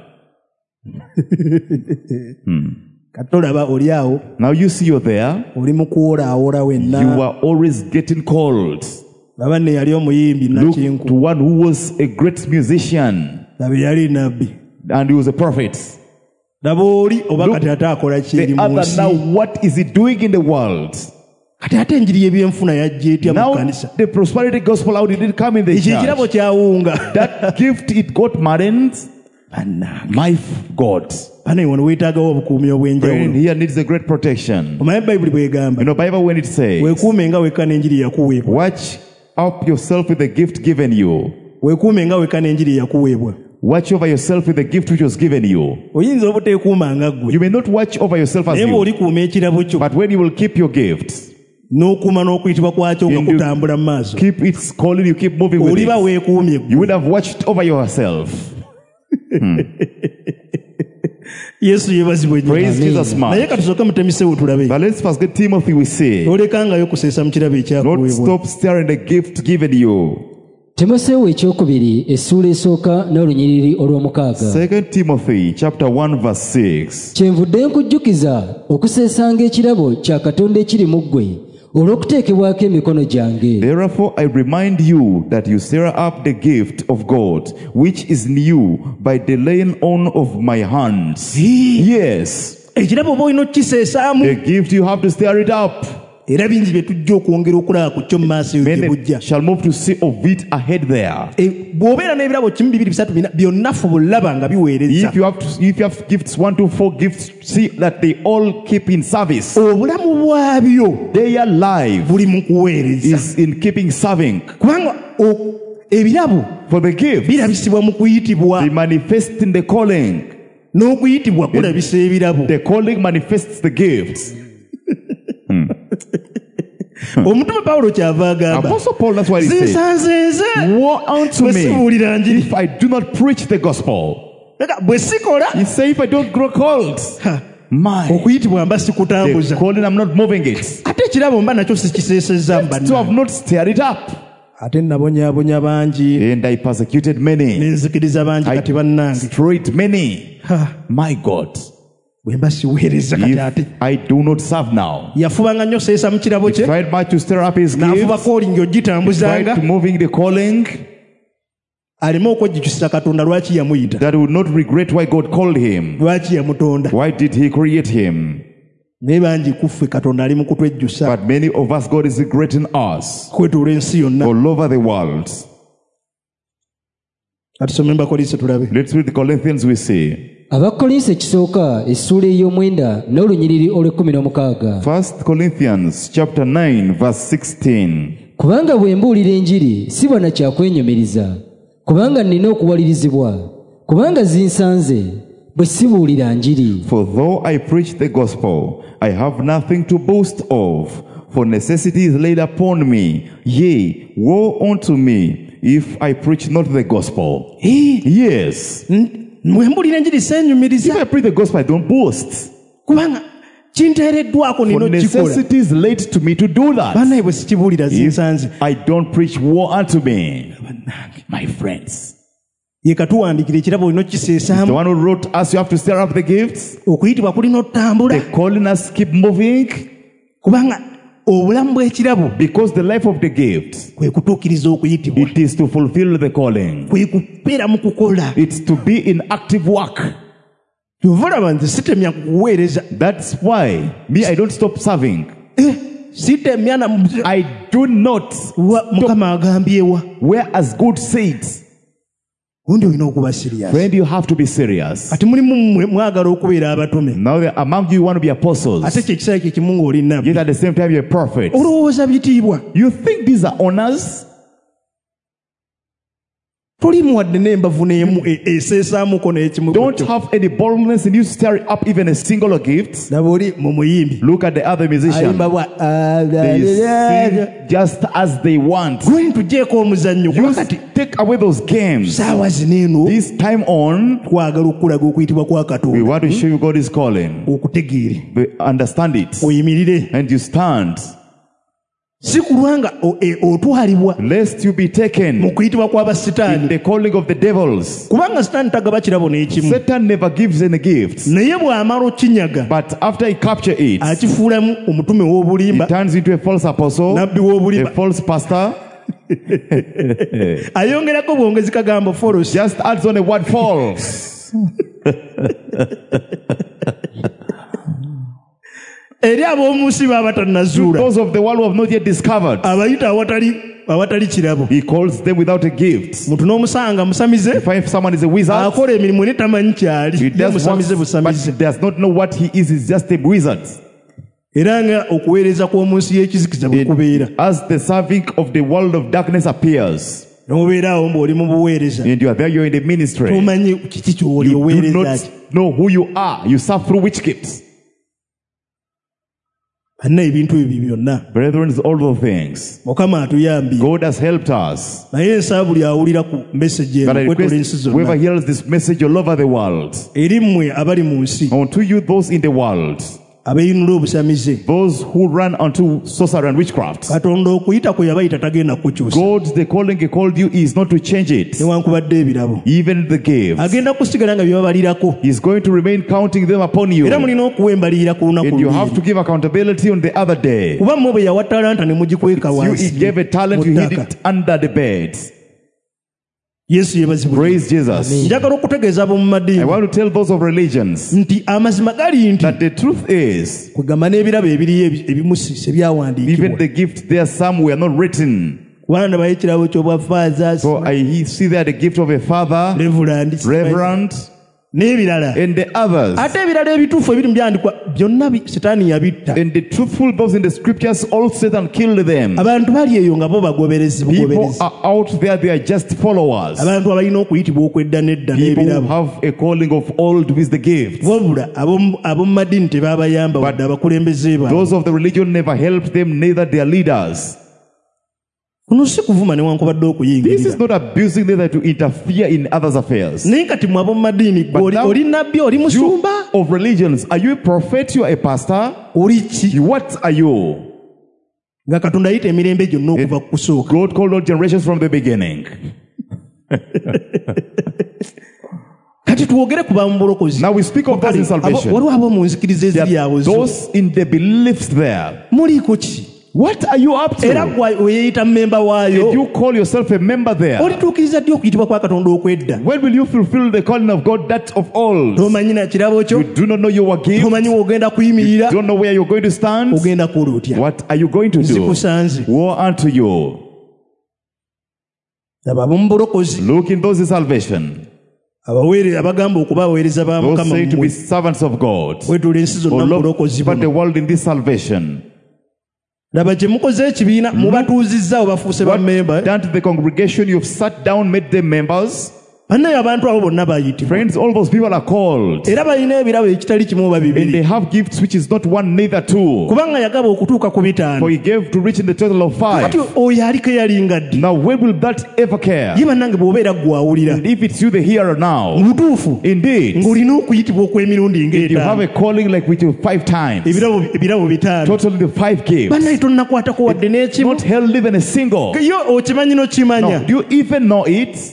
Kati olaba oli awo, Now you see you're there, oli mu kuwolaawola you wenna. are always getting called. Laba nne yali omuyimbi Look nakinku, to one who was a great musician laba yali nabbi. and he was a prophet. Laba oli oba Look, kati ate akola ki eri The mu other nsi. now, what is he doing in the world? Kati ate enjiri y'ebyenfuna yajja etya mu Now kkanisa. the prosperity gospel, how did it come in the Ekyo ekirabo church? kyawunga. That gift, it got married. My God. Bane wano weetaagawo obukuumi Brain obw'enjawulo. here needs a great protection. Omanyi Bayibuli bw'egamba, You know, Bible when it says, weekuume nga wekka n'enjiri yakuweebwa. watch up yourself with the gift given you. Weekuume nga wekka n'enjiri yakuweebwa. Watch over yourself with the gift which was given you. Oyinza obuteekuuma nga ggwe, You may not watch over yourself as naye you, bw'olikuuma ekirabo kyo but when you will keep your gift, n'okuuma n'okuyitibwa kwakyo nga And you- kutambula mu maaso, keep its calling, you keep moving with oliba it. weekuumye You ggwe. would have watched over yourself. Yesu yeebazibwe nnyo. Praise Jesus, Naye man. katusooke mutemisewo tulabe. But let's first get Timothy, we say, Tolekangayo kuseesa mu kirabo not ekyakuweebwa. stop staring the gift given you. timoseewo ekyokubiri essuula esooka n'olunyiriri olw'omukaaga. 2 Timothy chapter 1 verse 6. kyenvudde nkujjukiza okuseesanga ekirabo kya Katonda ekiri mu ggwe olw'okuteekebwako emikono gyange. Therefore I remind you that you stir up the gift of God which is in you by the laying on of my hands. Yes, Ekirabo oba olina okukiseesaamu. the gift you have to stir it up. Era bingi bye tujja okwongera okulaba ku kyo mu maaso eyo gye Many bujja. shall move to see of it ahead there. Bw'obeera n'ebirabo kimu bibiri bisatu bina byonna fu bulaba nga biweereza. If you have gifts 1 to 4 gifts, see that they all keep in service. Obulamu bwabyo Their life buli mu kuweereza. is in keeping serving. Kubanga ebirabo For the gift, birabisibwa mu kuyitibwa, they manifest in the calling. n'okuyitibwa kulabisa ebirabo. The calling manifests the gifts. Omutume Pawulo kyava agamba, Apostle Paul, that's why he says, zinsanze woe unto bwe me sibuulira njiri. if I do not preach the gospel. Leka, bwe sikola He said, if I don't grow cold, my okuyitibwa mba the sikutambuza, calling, I'm not moving it. ate ekirabo mba nakyo sikiseesezza mba So I've not stirred it up. ate nabonyaabonya bangi, And I persecuted many, nenzikiriza bangi kati bannange. destroyed many. My God, Bwe mba siweereza kati ate. if I do not serve now, Yafubanga nnyo seesa mu kirabo kye, tried much to stir up his n'afuba gifts, koolingi tried ogitambuzanga, to moving the calling, aleme okwejjukisa Katonda lwaki yamuyita, that would not regret why God called him. lwaki yamutonda. Why did he create him? Naye bangi kuffe Katonda ali mu kutwejjusa But many of us, God is regretting us kwetuula ensi yonna. all over the world. Katusome Bakolinso tulabe. Let's read the Corinthians, we see. abakolinso ekisooka essuula ey'omwenda n'olunyiriri olw'16. 1 Corinthians chapter 9 verse 16. Kubanga bwe mbuulira enjiri si bwana kyakwenyumiriza, kubanga nnina okuwalirizibwa, kubanga zinsanze bwe sibuulira njiri. For though I preach the gospel, I have nothing to boast of, for necessity is laid upon me. Yea, woe unto me, if I preach not the gospel. Yes. Mwe mbulira enjiri If seenyumiriza I preach the gospel, I don't boast. kubanga kinteereddwako For nino kikola. necessity is laid to me to do that. Bannaye bwe sikibuulira zinsanze. I don't preach, woe unto me. My friends. Ye katuwandiikira ekirabo lino The kiseesaamu. one who wrote us, you have to stir up the gifts. Okuyitibwa kulina otambula The calling us keep moving, kubanga obulamu bw'ekirabo because the life of the gift, kwe kutuukiriza okuyitibwa, it is to fulfill the calling. kwe kubeera mu kukola. It's to be in active work. Kyova olaba nze sitemya kukuweereza. That's why me, I don't stop serving. Sitemya na I do not. Mukama agambyewa. Whereas God said, Undi olina okuba serious. friend, you have to be serious. Kati mulimu mmwe mwagala okubeera abatume. Now among you, you want to be apostles. Ate kyekisaala kye kimu ng'oli nabbi. Yet at the same time, you're a prophet. Olowooza bitiibwa. You think these are honors? Tolimu wadde n'embavu n'emu eseesaamuko n'ekimu. Don't have any boldness in you stirring up even a single gift. Laba oli mu muyimbi. Look at the other musicians. Ayimba bwa They sing just as they want. gwe tugyeko omuzannyo kuba You kati take away those games. saawa zino eno This time on, twagala okulaga okuyitibwa kwa we Katonda want to show you God is calling. okutegeere We understand it. oyimirire And you stand, si kulwanga otwalibwa lest you be mu taken kuyitibwa in kw'abasitaani the calling of the devils. kubanga sitaani tagaba kirabo n'ekimu Satan never gives any gifts, naye bw'amala okinyaga but after he captures it, akifuulamu omutume he w'obulimba turns into a false apostle, nabbi a w'obulimba false pastor, ayongerako bwongezi kagambo folos just adds on a word false. eri ab'omu nsi baba tannazuula Those of the world who have not yet discovered, abayita awatali kirabo he calls them without a gift. muntu n'omusanga musamize If someone is a wizard, akola emirimu ne tamanyi kyali he ye does musamize what, busamize but does not know what he is. He's just a wizard. era nga okuweereza kw'omu nsi y'ekizikiza bwe kubeera As the serving of the world of darkness appears, n'obeera awo ng'oli mu buweereza and you are there, you're in the ministry, tomanyi kiki ky'oli you do oweereza not ki know who you are. You serve through which gifts. banna ebintu ebyo byonna Brethren, all those things. mukama atuyambye God has helped us. naye ensaba buli awulira ku meseji But I eno kwetola ensi request whoever zonna hears this message all over the world, eri mmwe abali mu nsi unto you those in the world, abeeyinula obusamize those who run unto sorcery and witchcraft, katonda okuyita kwe yabayita tagenda kukyusa God, the calling he called you is not to change it. newankubadde ebirabo Even the gifts, agenda kusigala nga byebabalirako he's going to remain counting them upon you. era mulina okuwa embalirira ku lunaku And you have to luliri give accountability on the other day. kuba mmwe bwe yawa talanta ne mugikweka You wansi gave a talent, you hid mu ttaka. it under the bed. yesu yebazibwe Praise Jesus. njagala okutegeeza ab'omu I madiini want to tell those of religions nti amazima gali nti that the truth is, kwegamba n'ebirabo ebiriyo ebimu sebyawandiikibwa even the gift, there are some were not written. kubanga ndabayo ekirabo ky'obwafaaza So I see there the gift of a father, reverand reverend, n'ebirala and the others. ate ebirala ebituufu ebiri mu byandikwa byonna sitaani yabitta And the truthful, those in the scriptures, all Satan killed them. abantu bali eyo nga bo bagoberezi People bugoberezi are out there, they are just followers. abantu abalina okuyitibwa okwedda n'edda People who n'ebirabo have a calling of old with the gift. wabula ab'omu madiini tebaabayamba wadde abakulembeze baabwe Those of the religion never helped them, neither their leaders. kuno si kuvuma newankubadde This okuyingirira is not abusing neither to interfere in others' affairs. naye kati mu ab'omu madiini But now- oli nabbi oli You musumba of religions, are you a prophet? You are a pastor? oli ki What are you? nga katonda ayita emirembe gyonna okuva ku kusooka God called all generations from the beginning. kati twogere ku bamu bulokozi Now we speak of those in salvation. waliwo ab'omu nzikiriza There eziri are awo those in the beliefs there. muliiko ki What are you up era to? gwe weeyita memba Did waayo you call yourself a member there? olituukiriza ddi okuyitibwa kwa katonda okwedda When will you fulfill the calling of God, that of old? tomanyi na kirabo kyo You do not know your gift. tomanyi wogenda kuyimirira Don't know where you're going to stand. ogenda kukola otya What are you going to do? zikusanze Woe unto you. laba ab'omu bulokozi Look in those in salvation. abagamba okuba abaweereza ba those Mukama say to be mmwe servants of God, wetula ensi who zonna mu love bulokozi but the buno. world in this salvation. Laba gye mukoze ekibiina mubatuuzizzaawo bafuuse What bammemba. done to the congregation? You've sat down, made them members. Bannaye abantu abo bonna bayitibwa. Friends, all those people are called. Era balina ebirabo ekitali kimu oba And they bibiri. have gifts which is not one, neither two. Kubanga yagaba okutuuka ku For bitaano. he gave to reach in the total of 5. Kati oyo aliko yalinga ddi? Now, when will that ever care? Ye bannange bw'obeera gwawulira. And if it's you, the hearer now, Mu butuufu indeed, ng'olina okuyitibwa okw'emirundi you have ng'etaano. a calling like with you 5 times. Ebirabo bitaano. Totally the 5 gifts. Bannaye tonnakwatako wadde n'ekimu. Not held even a single. Yo okimanyi Now, n'okimanya. do you even know it?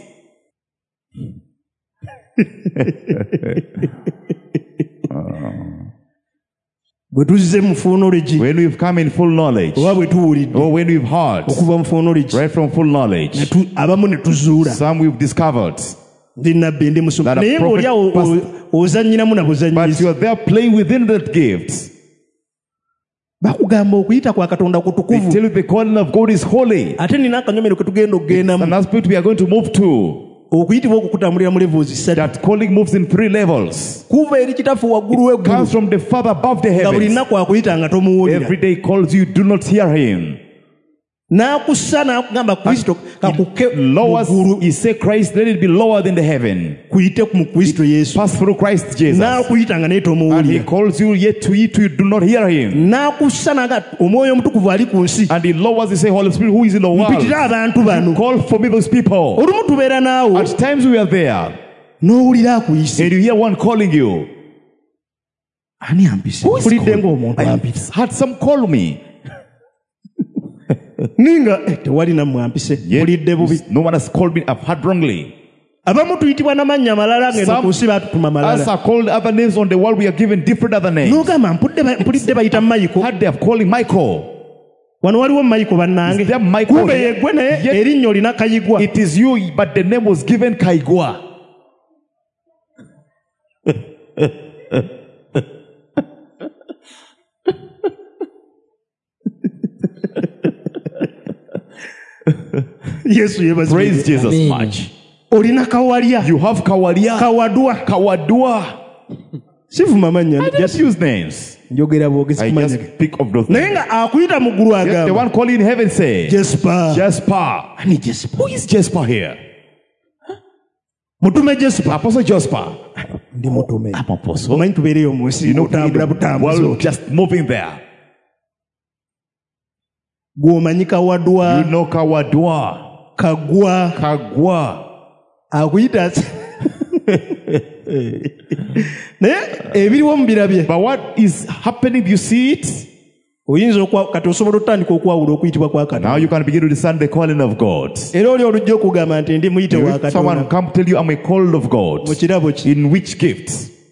Bwe tuzze mu phonology When we've come in full knowledge, oba bwe tuwulidde or when we've heard, okuva mu phonology right from full knowledge, abamu ne tuzuula some we've discovered. ndi nabbi ndi musoma That a naye prophet ng'oli awo ozannyiramu na But buzannyisa you are there playing within that gift. bakugamba okuyita kwa Katonda They kutukuvu tell you the calling of God is holy. ate nina akanyomero ke tugenda An okugendamu aspect we are going to move to. okuyitibwa okukutambulira mu levels 3 That calling moves in 3 levels. kuva eri kitaffe waggulu w'eggulu Comes from the Father above the nga buli heavens. nnaku akuyita nga tomuwulira Every day calls you, do not hear him. n'akussa n'akugamba Kristo kakukke Lowers, muggulu he say Christ, let it be lower than the heaven. kuyite mu Kristo Yesu Pass through Christ Jesus. n'akuyita nga naye And he tomuwulira calls you, yet to eat, you do not hear him. n'akussa naga omwoyo omutukuvu ali ku nsi And he lowers, he say, Holy Spirit, who is in the world? mpitira abantu bano Call for me those people. olumu tubeera naawo At times we are there. n'owulira akuyise And you hear one calling you. ani ampise Who is mpulidde calling? ng'omuntu I ampise had some call me. ninga tewali nammwe ampise mpulidde bubi No one has called me. I've heard wrongly. abamu tuyitibwa n'amannya malala ngeno Some- ku nsi baatutuma As malala are called other names on the world, we are given different other names. n'ogamba mpulidde bayita Mayiko Had they are calling Michael. wano waliwo Mayiko bannange Is there Michael kumbe here? yeggwe naye Yet- erinnya olina kayigwa It is you, but the name was given Kaigwa. Yesu Praise yeebazibwe Jesus Amen. much. olina kawalya You have Kawalia, kawadwa Kawadua. sivuma mannya I just use names. njogera bwogezi I kumanya just pick of those naye names. nga akuyita mu ggulu Yet the agamba one calling in heaven say, Jespa Jasper. ani Jespa Who is Jasper here? mutume Jespa Apostle Jasper. ndi mutume I'm apostle. omanyi tubeereyo mu nsi You know, otambula the butambuzi world just moving there. gw'omanyi kawadwa You know Kawadua, kagwa Kagwa. akuyita naye ebiriwo mu birabye But what is happening? Do you see it? oyinza kati osobola otandika okwawula okuyitibwa kwa Now Katonda you can begin to discern the calling of God. era oli olujja okugamba nti ndi muyite wa If someone Katonda come tell you I'm a called of God, mu kirabo ki in which gift?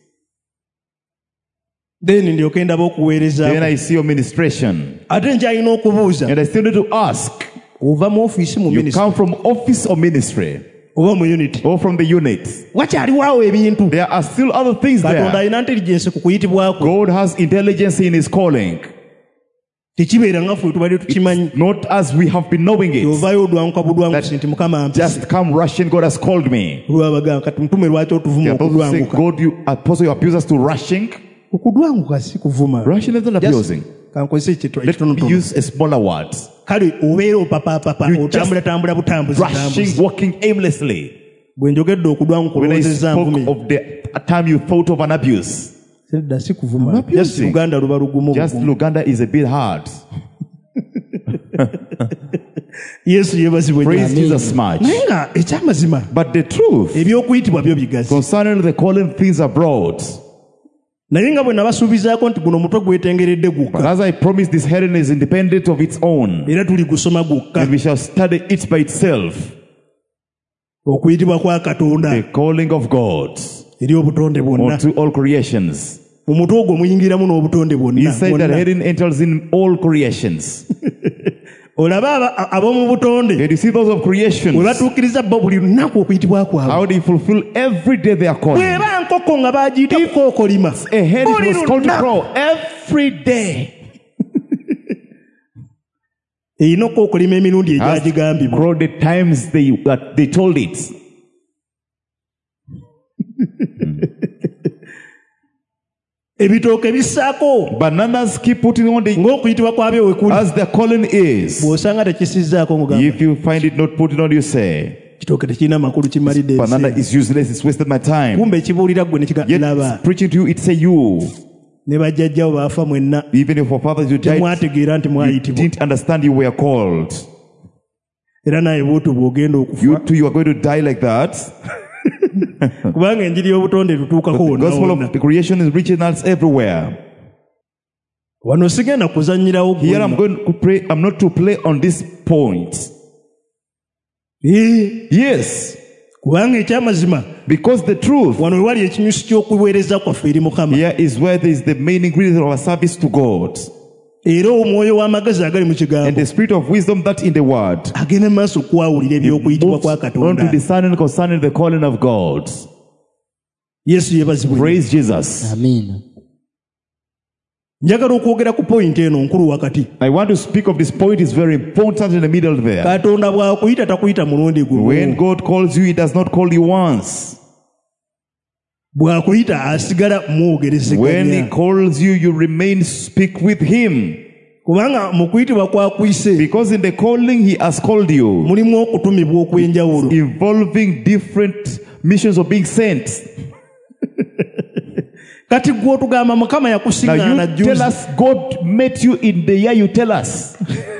then ndyoke ndaba Then okuweereza I see your ministration. ate nkyalina okubuuza And I still need to ask, ova mu ofiisi mu you minisita come from office or ministry oba mu unity or from the unit? wakyaliwo ebintu There are still other things Katonda there. alina intelligence ku kuyitibwako God has intelligence in his calling, tekibeera nga ffe tubadde tukimanyi not as we have been knowing it. ovaayo odwanguka budwangusi nti mukama ampise Just come rushing, God has called me. lwabagamba kati mutume lwaki The otuvuma apostle say, okudwanguka God, you apostle, you abuse us to rushing. okudwanguka si kuvuma Rushing is not abusing. kankozesa Let me ekitonotono use a smaller word. kale obeera opapapapa You otambulatambula butambuzi Rushing, walking aimlessly. bwe njogedde okudwanguka When I olowozezza spoke nvumi of the time you thought of an abuse, sedda si I'm kuvuma abusing. just Luganda luba lugumu just bugumu. Luganda is a bit hard. Yesu yeebazibwe Praise Amen. Jesus much. naye nga ekyamazima But the truth ebyokuyitibwa byo bigazi concerning the calling, things are broad. naye nga bwe nabasuubizaako nti guno omutwe gwetengeredde But gukka as I promised, this hearing is independent of its own, era tuli gusoma gukka and we shall study it by itself. okuyitibwa kwa Katonda The calling of God eri obutonde bwonna unto all creations. mu mutwe ogwo muyingiramu n'obutonde bwonna Inside that bwonna. hearing enters in all creations. olaba ab'omu butonde And you see those of creation, bwe batuukiriza bo buli lunaku okuyitibwa kwabwe how they fulfill every day their calling. bw'eba nkoko nga bagiyita kukookolima A hen buli it was called to lunaku crow every day. erina okookolima emirundi Has egyagigambibwa crow the times they told it. ebitooke bissaako Bananas keep putting on the, ng'okuyitibwa kwabyo we kuli. as their calling is. Bw'osanga tekisizzaako ng'ogamba If you find it not putting on, you say, kitooke tekirina makulu kimalidde banana ebiseera. is useless, it's wasted my time. Kumbe ekibuulira ggwe ne Yet kigalaba it's preaching to you, it's a you. ne bajjajjawo baafa mwenna Even if your fathers you died, temwategeera nti you mwayitibwa didn't understand you were called. era naye bw'otyo bw'ogenda You okufa too, you are going to die like that. kubanga enjiri y'obutonde tutuukako The wonna gospel wonna. of the creation is reaching us everywhere. Wano sigenda kuzannyirawo Here I'm gwonna. going to pray. I'm not to play on this point. Yes, Kubanga ekyamazima because the truth wano we wali ekinyusi ky'okuweereza kwaffe eri Mukama. here is where there is the main ingredient of our service to God. Era omwoyo w'amagezi agali mu And kigambo the spirit of wisdom that in the word agenda mu maaso okwawulira eby'okuyitibwa moves kwa on to Katonda. discerning concerning the calling of God. Yesu yeebazibwe. Praise Jesus. amiina. Njagala okwogera ku point eno nkulu wakati. I want to speak of this point. It's very important in the middle there. Katonda bw'akuyita takuyita mulundi When gumu. God calls you, He does not call you once. Bw'akuyita asigala When He mwogerezeganya. calls you, you remain speak with Him. Kubanga mu kuyitibwa kwakuyise Because in the calling He has called you, mulimu okutumibwa okw'enjawulo. involving different missions of being sent. Kati gwe otugamba Mukama Now yakusiŋŋaana you tell jjuzi. us God met you in the year you tell us.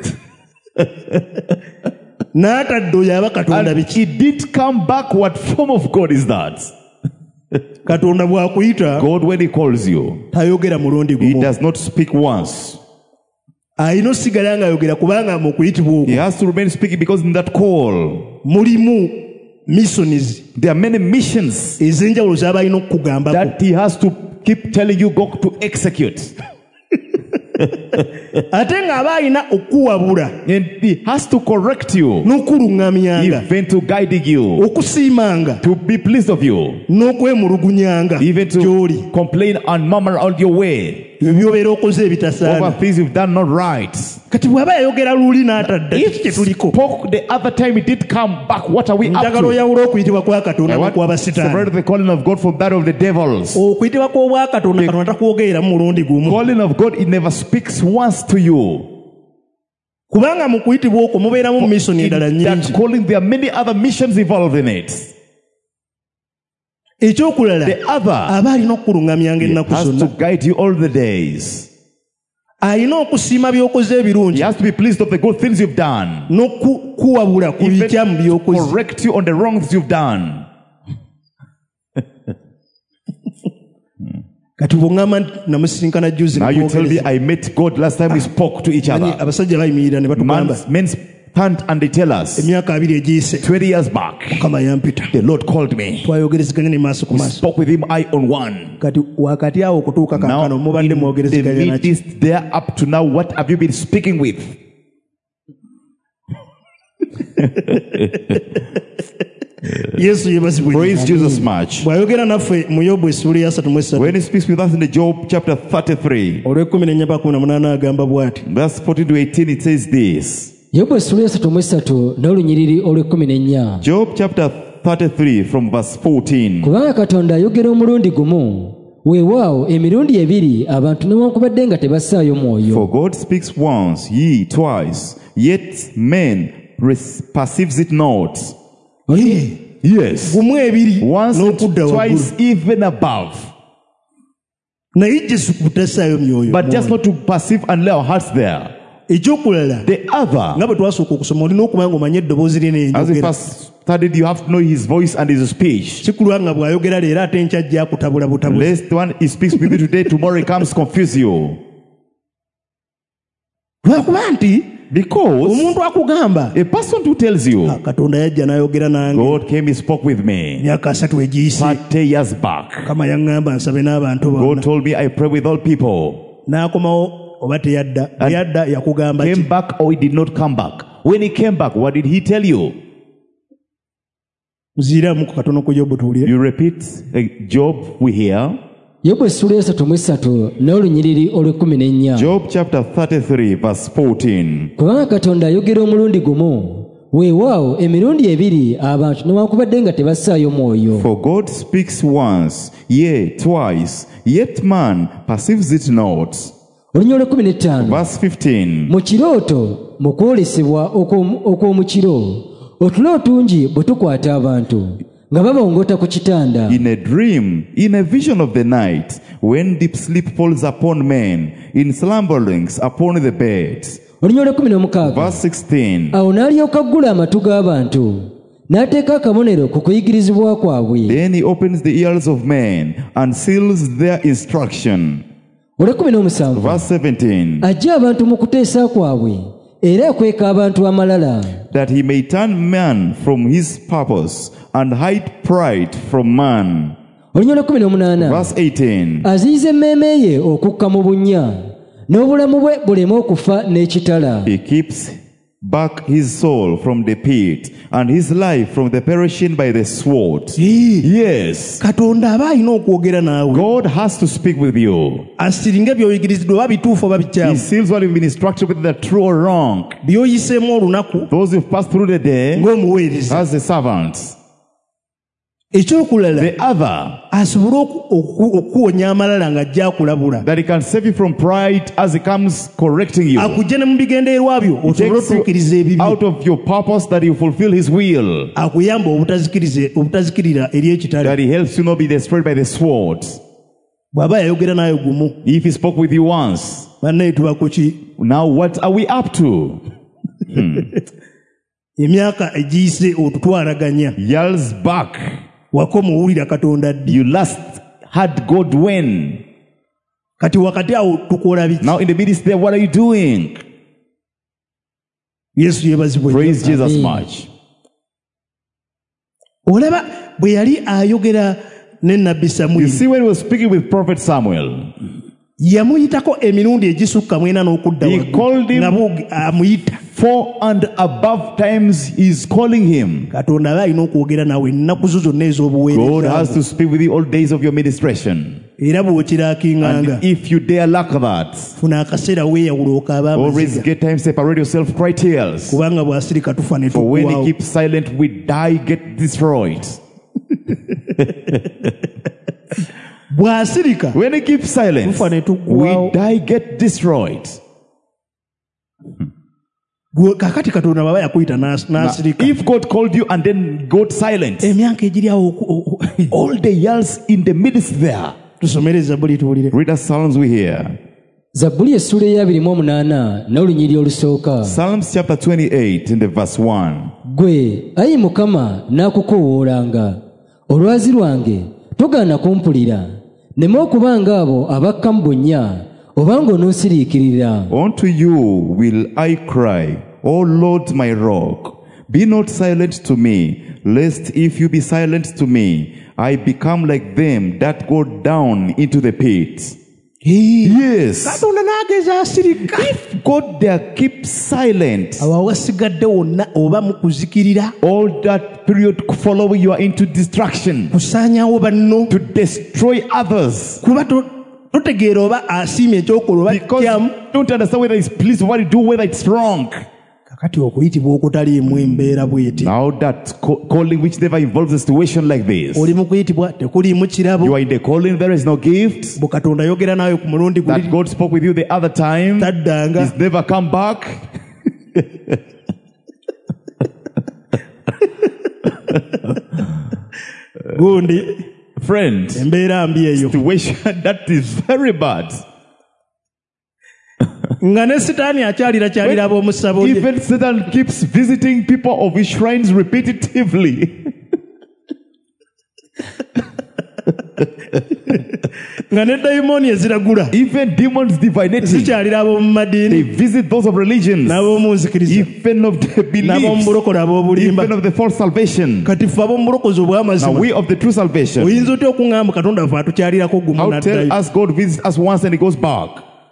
N'atadde oyo aba Katonda And biki. He did come back. What form of God is that? Katonda bw'akuyita God, when He calls you, tayogera mulundi He gumu. does not speak once. Alina osigala ng'ayogera kubanga mu kuyitibwa He okwo has to remain speaking because in that call, mulimu missions there are many missions ez'enjawulo z'aba alina okukugambako. that He has to keep telling you go to execute. Ate ng'aba alina okuwabula And He has to correct you, n'okuluŋŋamyanga, even to guiding you, okusiimanga to be pleased of you, n'okwemulugunyanga even to gy'oli. complain and murmur on your way Ebyobeera okoze over ebitasaana. things you've done not right. Kati bw'aba yayogera luli n'atadda kiki kye If tuliko. spoke the other time, it did come back. What are we up Njagala to? oyawula okuyitibwa kwa Katonda I want n'okwa to separate basitaani. the calling of God from that of the devils. Okuyitibwa kw'obwa Katonda Katonda takwogerera mu mulundi gumu. Calling of God, it never speaks once to you. Kubanga mu kuyitibwa okwo mubeeramu mission endala In that nnyingi. calling, there are many other missions involved in it. Ekyokulala The other aba alina okukuluŋŋamyanga ennaku has to zonna. guide you all the days. Alina okusiima by'okoze He ebirungi has to be pleased of the good things you've done. n'okuwabula ku Even bikyamu by'okoze. correct you on the wrongs you've done. Kati bw'oŋŋamba nti namusisinkana jjuzi Now you tell me, n'omwogereza. I met God last time we spoke to each Manyi other. abasajja bayimirira ne batugamba Men stand and they tell us, emyaka 2 egiyise 20 years back, Mukama yampita. the Lord called me. Twayogerezeganya ne maaso ku We maaso. spoke with Him eye on one. Kati wakati awo okutuuka Now, kaakano mubadde in the mwogerezeganya naki. midst there up to now, what have you been speaking with? Yesu yeebazibwe. Praise Jesus much. Bw'ayogera naffe mu Yobu essuula ya 33 When He speaks with us in the Job chapter 33, olw'ekumi mpaka 18 agamba bw'ati. verse 14 to 18, it says this. Yobu essula ya 33 n'olunyiriri olw'ekumi. Job chapter 33 from verse 14. Kubanga Katonda ayogera omulundi gumu, weewaawo emirundi ebiri abantu newankubadde nga tebassaayo mwoyo. For God speaks once, ye twice, yet men perceives it not. Yes. Gumu ebiri Once and n'okudda waggulu. twice, even above. Naye Yesu kutassaayo myoyo. But just not to perceive and lay our hearts there. Ekyokulala The other, nga bwe twasooka okusoma olina okuba nga omanye eddoboozi lye as we n'enjogera. first studied, you have to know His voice and His speech. Kikulwa nga bw'ayogera leero ate enkya ajja akutabula butabuzi. Lest one He speaks with you today, tomorrow He comes confuse you. Lwakuba nti Because omuntu akugamba a person who tells you, Katonda yajja n'ayogera nange God came, He spoke with me emyaka 3 egiyise. 30 years back. Kama yaŋŋamba nsabe n'abantu God bonna. told me, I pray with all people. N'akomawo oba teyadda. And Yadda yakugamba Came ki? back or He did not come back? When He came back, what did He tell you? Muziiramu ku katono ku Yobu tuwulire. You repeat Job, we hear. Yobu essula ya 33 n'olunyiriri olw'ekumi. Job chapter 33 verse 14. Kubanga Katonda ayogera omulundi gumu, weewaawo emirundi ebiri abantu newankubadde nga tebassaayo mwoyo. For God speaks once, yea, twice, yet man perceives it not. Olunyolo 15. Verse 15. Mu kirooto mu kwolesebwa okw'omu kiro otulo otungi bwe tukwata abantu nga babongota ku kitanda. In a dream, in a vision of the night, when deep sleep falls upon men, in slumberings upon the bed. Olunyolo 16. Verse 16. Awo n'alyoka aggula amatu g'abantu n'ateeka akabonero ku kuyigirizibwa kwabwe. Then he opens the ears of men and seals their instruction. Olunyolo 17. Verse 17. Ajja abantu mu kuteesa kwabwe era akweka abantu amalala. That he may turn man from his purpose and hide pride from man. Olunyolo 18. Verse 18. Aziyiza emmeeme ye okukka mu bunnya n'obulamu bwe buleme okufa n'ekitala. He keeps back his soul from the pit and his life from the perishing by the sword. Yes. Katonda aba alina okwogera naawe. God has to speak with you. Asiringa by'oyigiriziddwa oba bituufu oba He bikyamu. seals what you've been instructed with, the true or wrong. By'oyiseemu olunaku Those who've passed through the day ng'omuweereza. as the servants. Ekyokulala The other, asobole okuwonya amalala ng'ajja akulabula. that he can save you from pride as he comes correcting you. Akujja ne mu bigendererwa byo He osobole takes you otuukiriza ebibi. out of your purpose that you fulfill his will. Akuyamba obutazikirira eri ekitala. That he helps you not be destroyed by the sword. Bw'aba yayogera naye gumu. If he spoke with you once, Bannaye tuba ku ki? now what are we up to? Emyaka egiyise otutwalaganya. Years back, Wakoma owulira Katonda ddi. you last had God when? Kati wakati awo tukola biki? Now in the midst there, what are you doing? Yesu yeebazibwe. Praise Jesus much. Olaba bwe yali ayogera ne Nabbi You Samwiri see, when he was speaking with Prophet Samuel, yamuyitako emirundi egisukka mwena n'okudda He waggulu. called him- Nabwo amuyita. 4 and above times he's calling him. Katonda aba alina okwogera nawe ennaku zo zonna God has ez'obuweereza to speak with you all days of your ministration. era bw'okiraakinganga And if you dare lack that, funa akaseera weeyawula okaaba always amaziga get time, separate yourself, cry tears. kubanga bw'asirika tufa ne For when he tuggwaawo. keeps silent, we die, get destroyed. Bw'asirika When he keeps silent, tufa ne we tuggwaawo. die, get destroyed. Kakati Katonda bw'aba yakuyita Now, n'asirika. if God called you and then got silent, Emyaka egiri awo all the years in the midst there, tusomere Zabbuli tuwulire. read us Psalms we hear. Zabbuli essula eya 28 n'olunyiriri olusooka. Psalms chapter 28 in the verse 1. Gwe ayi Mukama n'akukoowoolanga olwazi lwange togaana kumpulira nneme okuba ng'abo abakka mu bunnya obanga onoosiriikirira. Unto you will I cry, O Lord my rock. Be not silent to me, lest if you be silent to me, I become like them that go down into the pit. Yes. Katonda n'ageza asirika. God there keeps silent. Awo awasigadde wonna oba mu kuzikirira All that period following you are into distraction, kusaanyaawo banno to destroy others. kuba totegeera oba asiimye ekyokola oba Because kyamu. you don't understand whether it's pleased with what you do, whether it's wrong. Kakati okuyitibwa okutaliimu embeera bw'eti. Now that calling which never involves a situation like this. Oli mu kuyitibwa tekuliimu kirabo. You are in the calling, there is no gift. Bwe Katonda ayogera naawe ku mulundi That guli God spoke with you the other time, taddanga. He's never come back. Gundi Friend, embeera mbi eyo. situation that is very bad. Nga ne Sitaani akyalira ab'omu ssabo lye. Even Satan keeps visiting people of his shrines repetitively. Nga ne dayimooni eziragula Even demons divinating, zikyalira ab'omu they madiini visit those of religions, n'ab'omu nzikiriza even of the n'ab'omu beliefs, bulokole ab'obulimba. even of the false salvation. Kati ffe ab'omu bulokozi Now obw'amazima we of the true salvation, oyinza otya okuŋŋamba Katonda ffe atukyalirako gumu how tell n'addayo. us God visits us once and he goes back?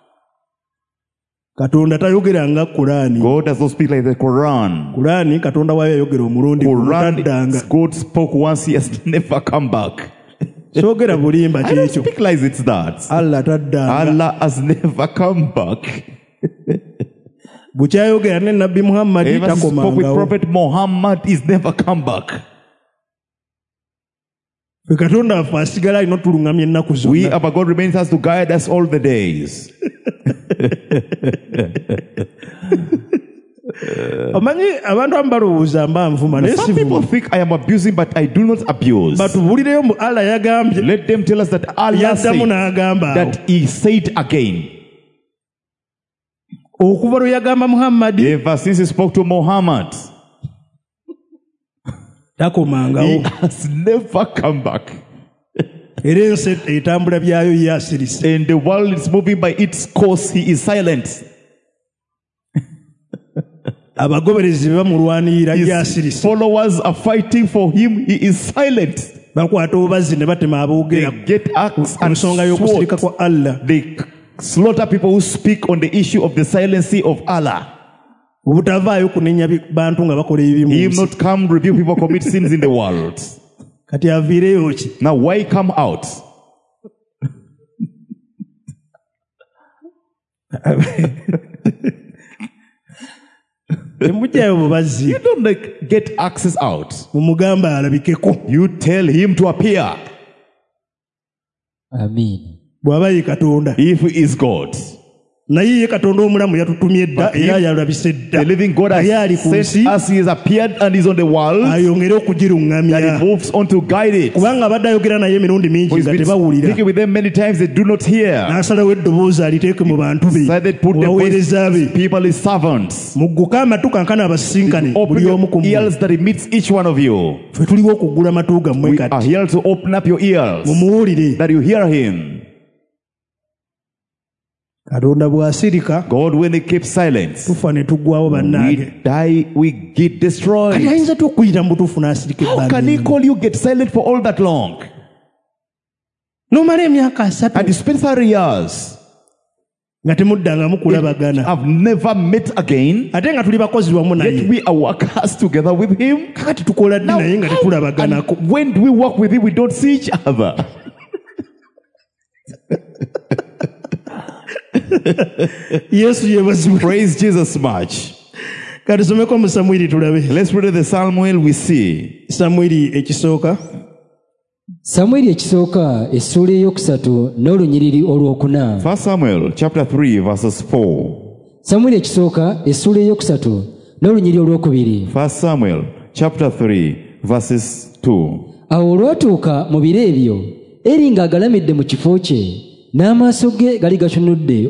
Katonda tayogera nga Kulaani. God does not speak like the Quran. Kulaani Katonda waayo yayogera omulundi gumu taddanga. Quran, God spoke once, he has never come back. Kyogera bulimba I don't kyekyo. speak like it's that. Allah taddanga. Allah has never come back. bukyayogera ne nabbi Muhammad Ever spoke with takomangawo. Prophet Muhammad, he's never come back. Ffe Katonda waffe asigala alina otuluŋŋamya ennaku We, zonna. our God, remains us to guide us all the days. Omanyi abantu abamu balowooza mba nvuma naye Some people sivuma. think I am abusing, but I do not abuse. Batubuulireyo mu Allah yagambye, Let them tell us that Allah yaddamu said n'agamba awo. that He said again. Okuva lwe yagamba Muhammad Ever since He spoke to Muhammad, He takomangawo. has never come back. Era ensi etambula byayo ye asirise. And the world is moving by its course. He is silent. Abagoberezi be bamulwanirira ye His asirise. followers are fighting for Him. He is silent. Bakwata obubazzi ne batema They aboogera get axe ku and nsonga y'okusirika sword. kwa Allah. They slaughter people who speak on the issue of the silency of Allah. Obutavaayo kunenya bantu nga bakola ebibi mu Him nsi. not come review people commit sins in the world. Kati aviireyo ki? Now why come out? Temujjayo bubazzi. You don't like get access out. Mumugamba alabikeko. You tell him to appear amiina. Bw'aba ye Katonda. if he is God. Naye ye Katonda omulamu yatutumye dda But era if yalabise dda. The living God Naye ali has ku sent nsi us. He has appeared and is on the world. ayongere That okugiruŋŋamya. he moves on to guide it. Kubanga abadde ayogera naye emirundi mingi For he's nga been tebawulira. speaking with them many times. They do not hear. N'asalawo eddoboozi aliteeke mu bantu be. So they put Mu the baweereza be. people, his servants. Mugguke amatu kankana abasisinkane Open buli omu ku your mmwe. ears that he meets each one of you. Ffe tuliwo okuggula amatu gammwe We are kati. here to open up your ears. Mumuwulire. That you hear him. Katonda bw'asirika God, when he keeps silence, tufa ne tuggwawo we bannange. die, we get Kati destroyed. ayinza tu okuyita mu butuufu n'asirika How can he ebbanga. call you get silent for all that long? N'omala emyaka 3 And you spend 30 years. nga temuddangamu kulabagana. Have never met again. Ate nga tuli bakozi wamu Yet naye. we are workers together with him. Kakati tukola ddi naye nga tetulabaganako. And when do we work with him? We don't see each other. Yesu yeebazibwe. Praise Jesus much. Katusomeko mu Samwiri tulabe. Let's read the Samuel we see. Samwiri ekisooka. Samwiri ekisooka essuula eyokusatu n'olunyiriri olwokuna. 1 Samuel chapter 3 verses 4. Samwiri ekisooka essuula eyokusatu n'olunyiriri olwokubiri. 1 Samuel chapter 3 verses 2. Awo olwatuuka mu biro ebyo, Eri ng'agalamidde mu kifo kye, n'amaaso ge gali gatunudde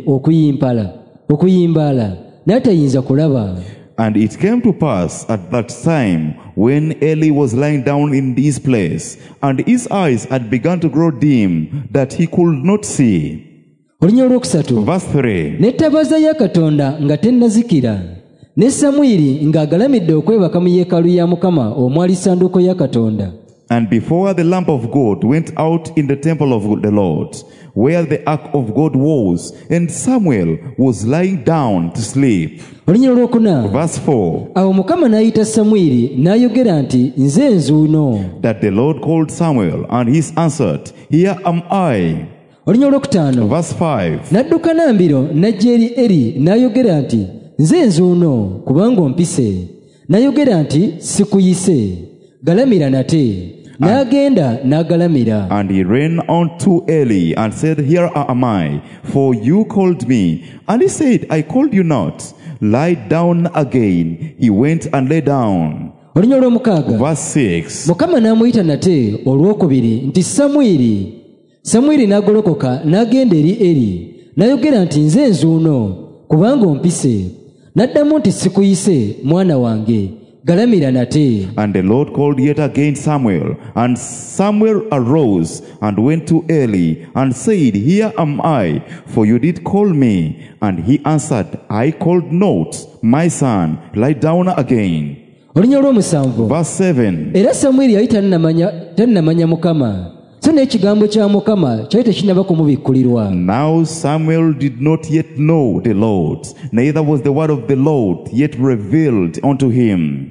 okuyimbaala, naye tayinza kulaba. And it came to pass at that time, when Eli was lying down in his place, and his eyes had begun to grow dim, that he could not see. Olunya olwokusatu. Verse 3. N'ettabaaza ya Katonda nga tennazikira, ne Samwiri ng'agalamidde okwebaka mu yeekaalu ya Mukama omwali essanduuko ya Katonda. And before the lamp of God went out in the temple of the Lord, where the ark of God was, and Samuel was lying down to sleep. Olunya olwokuna. Verse 4. Awo Mukama n'ayita Samwiri n'ayogera nti, nze nzuuno. That the Lord called Samuel, and he answered, Here am I. Olunya olwokutaano. Verse 5. N'adduka n'ambiro n'ajja eri Eri n'ayogera nti, nze nzuuno kubanga ompise. N'ayogera nti, sikuyise, galamira nate. N'agenda n'agalamira. And he ran unto Eli and said, Here am I, for you called me. And he said, I called you not. Lie down again. He went and lay down. Olunya olw'omukaaga. Verse 6. Mukama n'amuyita nate olwokubiri nti Samwiri. Samwiri n'agolokoka n'agenda eri Eri n'ayogera nti, nze nzuuno kubanga ompise. N'addamu nti, sikuyise mwana wange, galamira nate. And the Lord called yet again Samuel. And Samuel arose and went to Eli and said, Here am I, for you did call me. And he answered, I called not, my son, lie down again. Olunya olw'omusanvu. Verse 7. Era Samwiri yali tannamanya Mukama, so n'ekigambo kya Mukama kyali tekinnaba kumubikkulirwa. Now Samuel did not yet know the Lord, neither was the word of the Lord yet revealed unto him.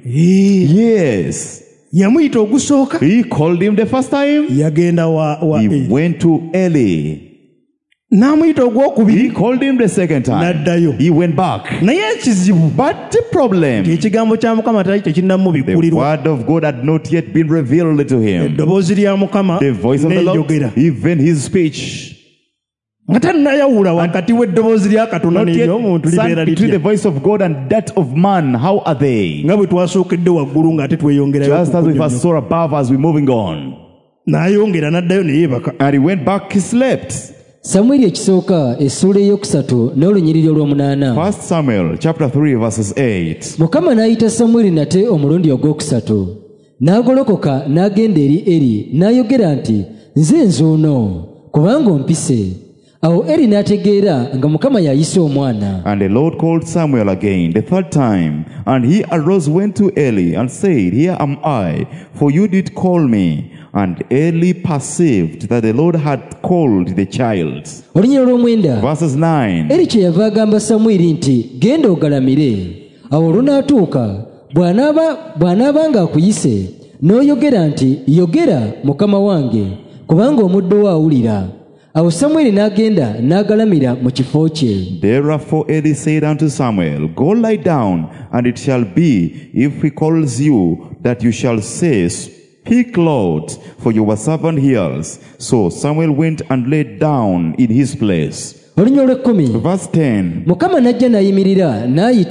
Yes. Yamuyita ogusooka. He called him the first time. Yagenda wa He Eli. went to Eli. n'amuyita He ogwokubiri called him the second time. n'addayo. He went back. Naye ekizibu But the problem, ekigambo kya Mukama tali tekinnamu the bikkulirwa. word of God had not yet been revealed to him. Eddoboozi lya Mukama The voice of the Lord, n'enjogera even his speech, nga tannayawula wakati w'eddoboozi lya Katonda not yet n'ery'omuntu libeera stand between the litya. voice of God and that of man. How are they? Nga bwe twasookedde waggulu ng'ate tweyongerayo Just as we first kukunnyonnyola. saw above as we're moving on. N'ayongera n'addayo ne yeebaka. And he went back, he slept. samwiri ekisooka essuula eyokusatu n'olunyiriri olw'omunaana. 1 Samuel chapter 3 verses 8. Mukama n'ayita Samwiri nate omulundi ogwokusatu. N'agolokoka n'agenda eri Eri n'ayogera nti, nze nzuuno, kubanga ompise. Awo Eri n'ategeera nga Mukama y'ayise omwana. And the Lord called Samuel again the third time. And he arose, went to Eli, and said, Here am I, for you did call me. And Eli perceived that the Lord had called the child. Olunyiriri olw'omwenda. Verses 9. Eri kyeyava agamba Samwiri nti, genda ogalamire. Awo olunaatuuka bw'anaaba ng'akuyise n'oyogera nti, yogera mukama wange, kubanga omuddo wo awulira. Awo Samwiri n'agenda n'agalamira mu kifo kye. Therefore Eli said unto Samuel, Go lie down, and it shall be, if he calls you, that you shall say, Speak, Lord, for your servant hears. So Samuel went and lay down in his place. Olunyiriri olw'ekkumi. Verse 10. Mukama n'ajja n'ayimirira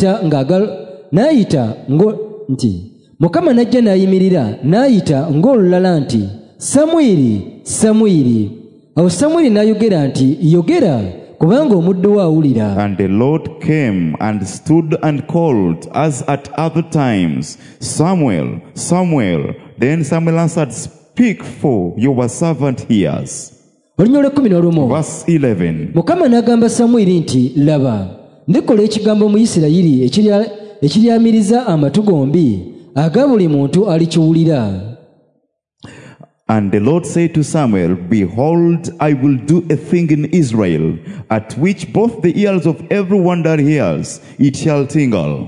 Mukama n'ajja n'ayimirira n'ayita ng'olulala nti, Samwiri, Samwiri. Awo Samwiri n'ayogera nti, yogera, kubanga omuddo wo awulira. And the Lord came and stood and called, as at other times, Samuel, Samuel. Then Samuel answered, Speak, for your servant hears. Olunyiriri olw'ekkumi n'olumu. Verse 11. Mukama n'agamba Samwiri nti, laba, ndikola ekigambo mu Isirayiri ekiryamiriza amatu gombi, aga buli muntu alikiwulira. And the Lord said to Samuel, Behold, I will do a thing in Israel, at which both the ears of everyone that hears, it shall tingle.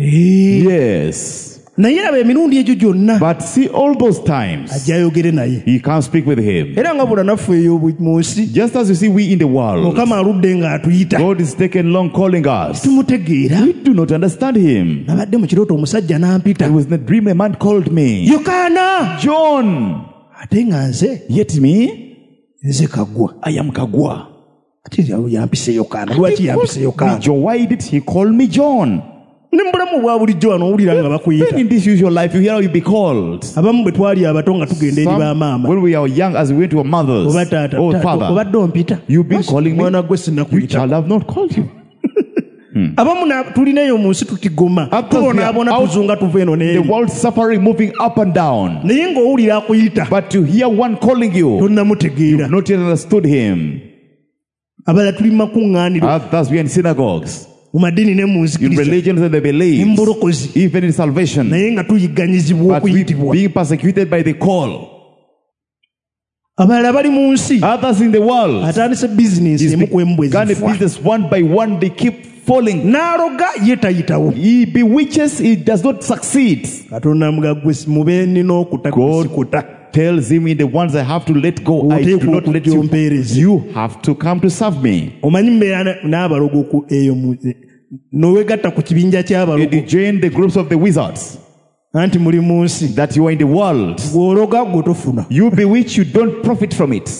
Yes. Naye laba emirundi egyo gyonna But see all those times, ajja ayogere naye. he can't speak with him. Era nga bula naffe eyo mu nsi Just as you see we in the world, Mukama aludde ng'atuyita God is taken long calling us. tumutegeera. We do not understand him. Nabadde mu kirooto omusajja n'ampita. I was in a dream, a man called me, Yokaana! John. Ate nga nze Yet me, nze Kaggwa. I am Kagwa. Ate yampise Yokaana. Lwaki yampise Yokaana? John, why did he call me John? Ne mu bulamu bwa bulijjo wano owulira nga Then bakuyita. in this usual life, you hear how you be called. Abamu bwe twali abato nga tugenda eri bamaama. When we are young, as we went to our mothers, Oba taata, oh taata, father, obadde ompita. you've been calling me. Mwana gwe You sinnakuyita. child have not called you. Abamu tulinayo mu nsi tutigoma. Others we are Tubonaabona out tuzunga tuva eno The n'eri. world suffering, moving up and down. Naye ng'owulira akuyita But to hear one calling you, tonnamutegeera. not yet understood him. Abalala tuli mu makuŋŋaaniro Others we are in synagogues, mu maddiini ne mu in nzikiriza religions and the ne mu beliefs, bulokozi. even in salvation. Naye nga tuyigganyizibwa But we okuyitibwa. being persecuted by the call. Abalala bali mu nsi Others in the world, atandise bizinensi emu ku emu bwe gun zifa. business one by one, they keep falling. N'aloga ye tayitawo. He bewitches, he does not succeed. Katonda amuga gwe mube nina okuta God kusikuta. tells him, in the ones I have to let go, I do not let you. You have to come to serve me. Omanyi mbeera n'abalogo ku eyo n'owegatta ku kibinja You ky'abalogo join the groups of the wizards, anti muli mu nsi. that you are in the world. Gw'ologa gwe tofuna. You bewitch, you don't profit from it.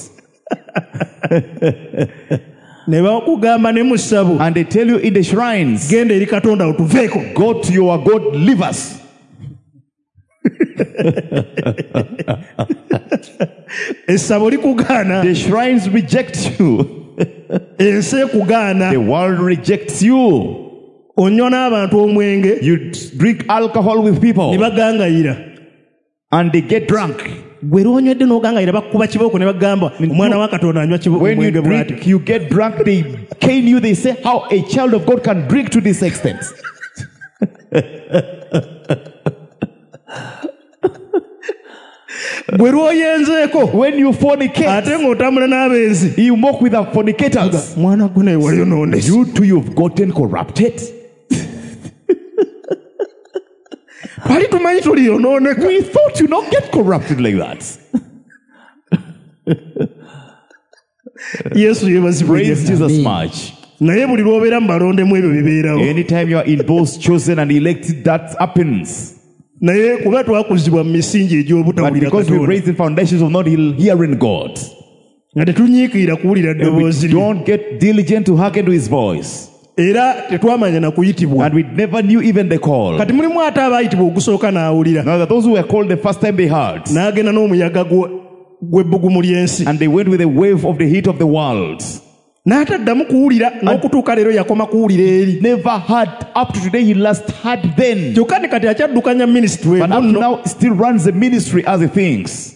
Ne bakugamba ne mu ssabo And they tell you in the shrines, genda eri Katonda otuveeko. go to your God, leave us. Essabo likugaana, The shrines reject you. ensi ekugaana. The world rejects you. Onywa n'abantu omwenge You drink alcohol with ne people bagangayira. and they get drunk. Gwe lwonywedde n'ogangayira bakuba kibooko ne bagamba omwana wa Katonda anywa When you omwenge bw'ati. drink, you get drunk, they cane you, they say how a child of God can drink to this extent. Gwe lw'oyenzeeko When you fornicate, ate ng'otambula n'abenzi. you walk with the fornicators. Mwana gwe naye wayonoonese. You too, you've gotten corrupted. Twali tumanyi tuliyonooneka. We thought you not get corrupted like that. Yesu yeebazibwe. Praise Jesus much. Naye buli lw'obeera mu balondemu ebyo bibeerawo. Anytime you are in those chosen and elected, that happens. Naye kuba twakuzibwa mu misingi But egy'obutawulira because we Katonda, raised the foundations of not hearing God, nga tetunyiikirira kuwulira and we ddoboozi lye, don't get diligent to hearken to his voice, era tetwamanya na kuyitibwa. and we never knew even the call. Kati mulimu ate abaayitibwa ogusooka n'awulira, Now that those who were called the first time they heard, n'agenda n'omuyaga gw'ebbugumu ly'ensi, and they went with the wave of the heat of the world, n'ataddamu kuwulira, n'okutuuka leero yakoma kuwulira eri. never heard. Up to today, he last heard then. Kyokka ne kati akyaddukanya minisitule But up to now, still runs the ministry as he thinks.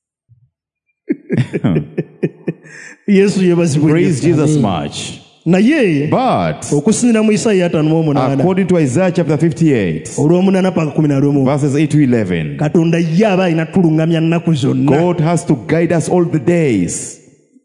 Yesu yeebazibwe. Praise Jesus much. Naye But okusinziira mu Isaaya 58 according to Isaiah chapter 58, olw'omunaana paka 11, verses 8 to 11, Katonda ye aba alina tulungamya nnaku zonna. God has to guide us all the days.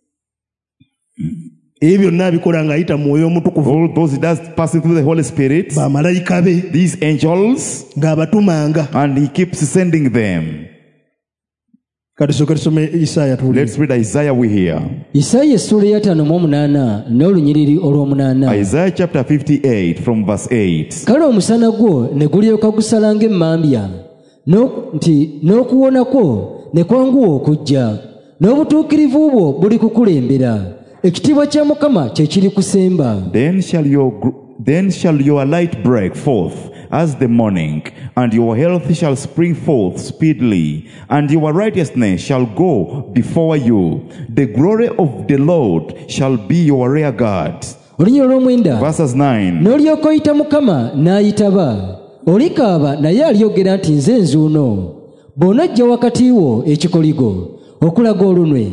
Ebyo byonna abikola ng'ayita mu Mwoyo Omutukuvu, All those he does passing through the Holy Spirit, bamalayika be these angels, ng'abatumanga. and he keeps sending them. Katusooke tusome Isaaya tuwulire. Let's read Isaiah we hear. Isaaya essula ya 58 n'olunyiriri olw'omunaana. Isaiah chapter 58 from verse 8. Kale omusana gwo ne gulyoka gusala ng'emmambya, nti n'okuwona kwo ne kwanguwa okujja, n'obutuukirivu bwo buli kukulembera, ekitiibwa kya Mukama kye kiri kusemba. Then shall your light break forth as the morning, and your health shall spring forth speedily, and your righteousness shall go before you. The glory of the Lord shall be your rear guard. Olunyiriri olw'omwenda. Verses 9. N'olyoka oyita Mukama n'ayitaba, olikaaba naye alyogera nti nze nzuuno. Bw'onajja wakati wo ekikoligo, okulaga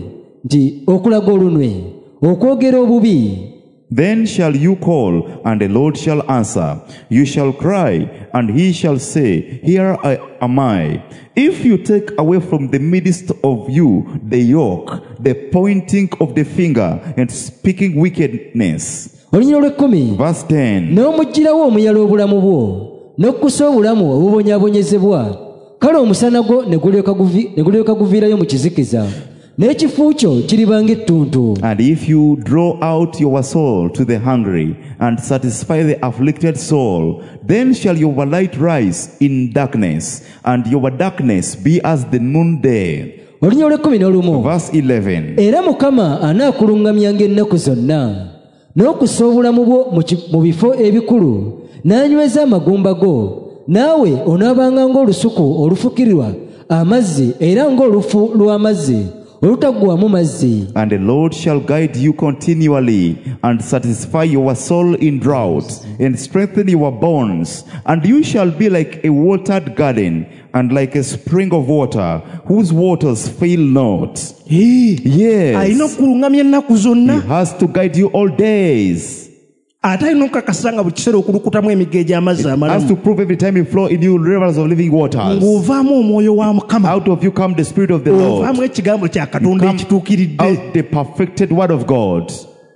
olunwe, okwogera obubi. Then shall you call, and the Lord shall answer. You shall cry, and he shall say, Here am I. If you take away from the midst of you the yoke, the pointing of the finger, and speaking wickedness. Olunyiriri olw'ekkumi. Verse 10. N'omuggyirawo omuyala obulamu bwo, n'okkusa obulamu obubonyaabonyezebwa. Kale omusana gwo ne gulyoka guviirayo mu kizikiza, n'ekifu kyo kiriba ng'ettuntu. And if you draw out your soul to the hungry, and satisfy the afflicted soul, then shall your light rise in darkness, and your darkness be as the noonday. Olunyiriri olw'ekkumi. Verse 11. Era Mukama anaakulungamyanga ennaku zonna, n'okussa obulamu bwo mu bifo ebikulu, n'anyweza amagumba go. Naawe onaabanga ng'olusuku olufukirirwa amazzi, era ng'olufu lw'amazzi olutaggwaamu mazzi. And the Lord shall guide you continually, and satisfy your soul in drought, and strengthen your bones. And you shall be like a watered garden, and like a spring of water, whose waters fail not. Yes. Alina okulungamya ennaku He zonna. has to guide you all days. Ate alina okukakasa nga buli kiseera okulukutamu emigga egy'amazzi Has amalamu. to prove every time you flow in you rivers of living waters. Ng'ovaamu omwoyo wa Mukama. Out of you come the Spirit of the Lord. Ovaamu ekigambo kya Katonda Come ekituukiridde. out the perfected word of God.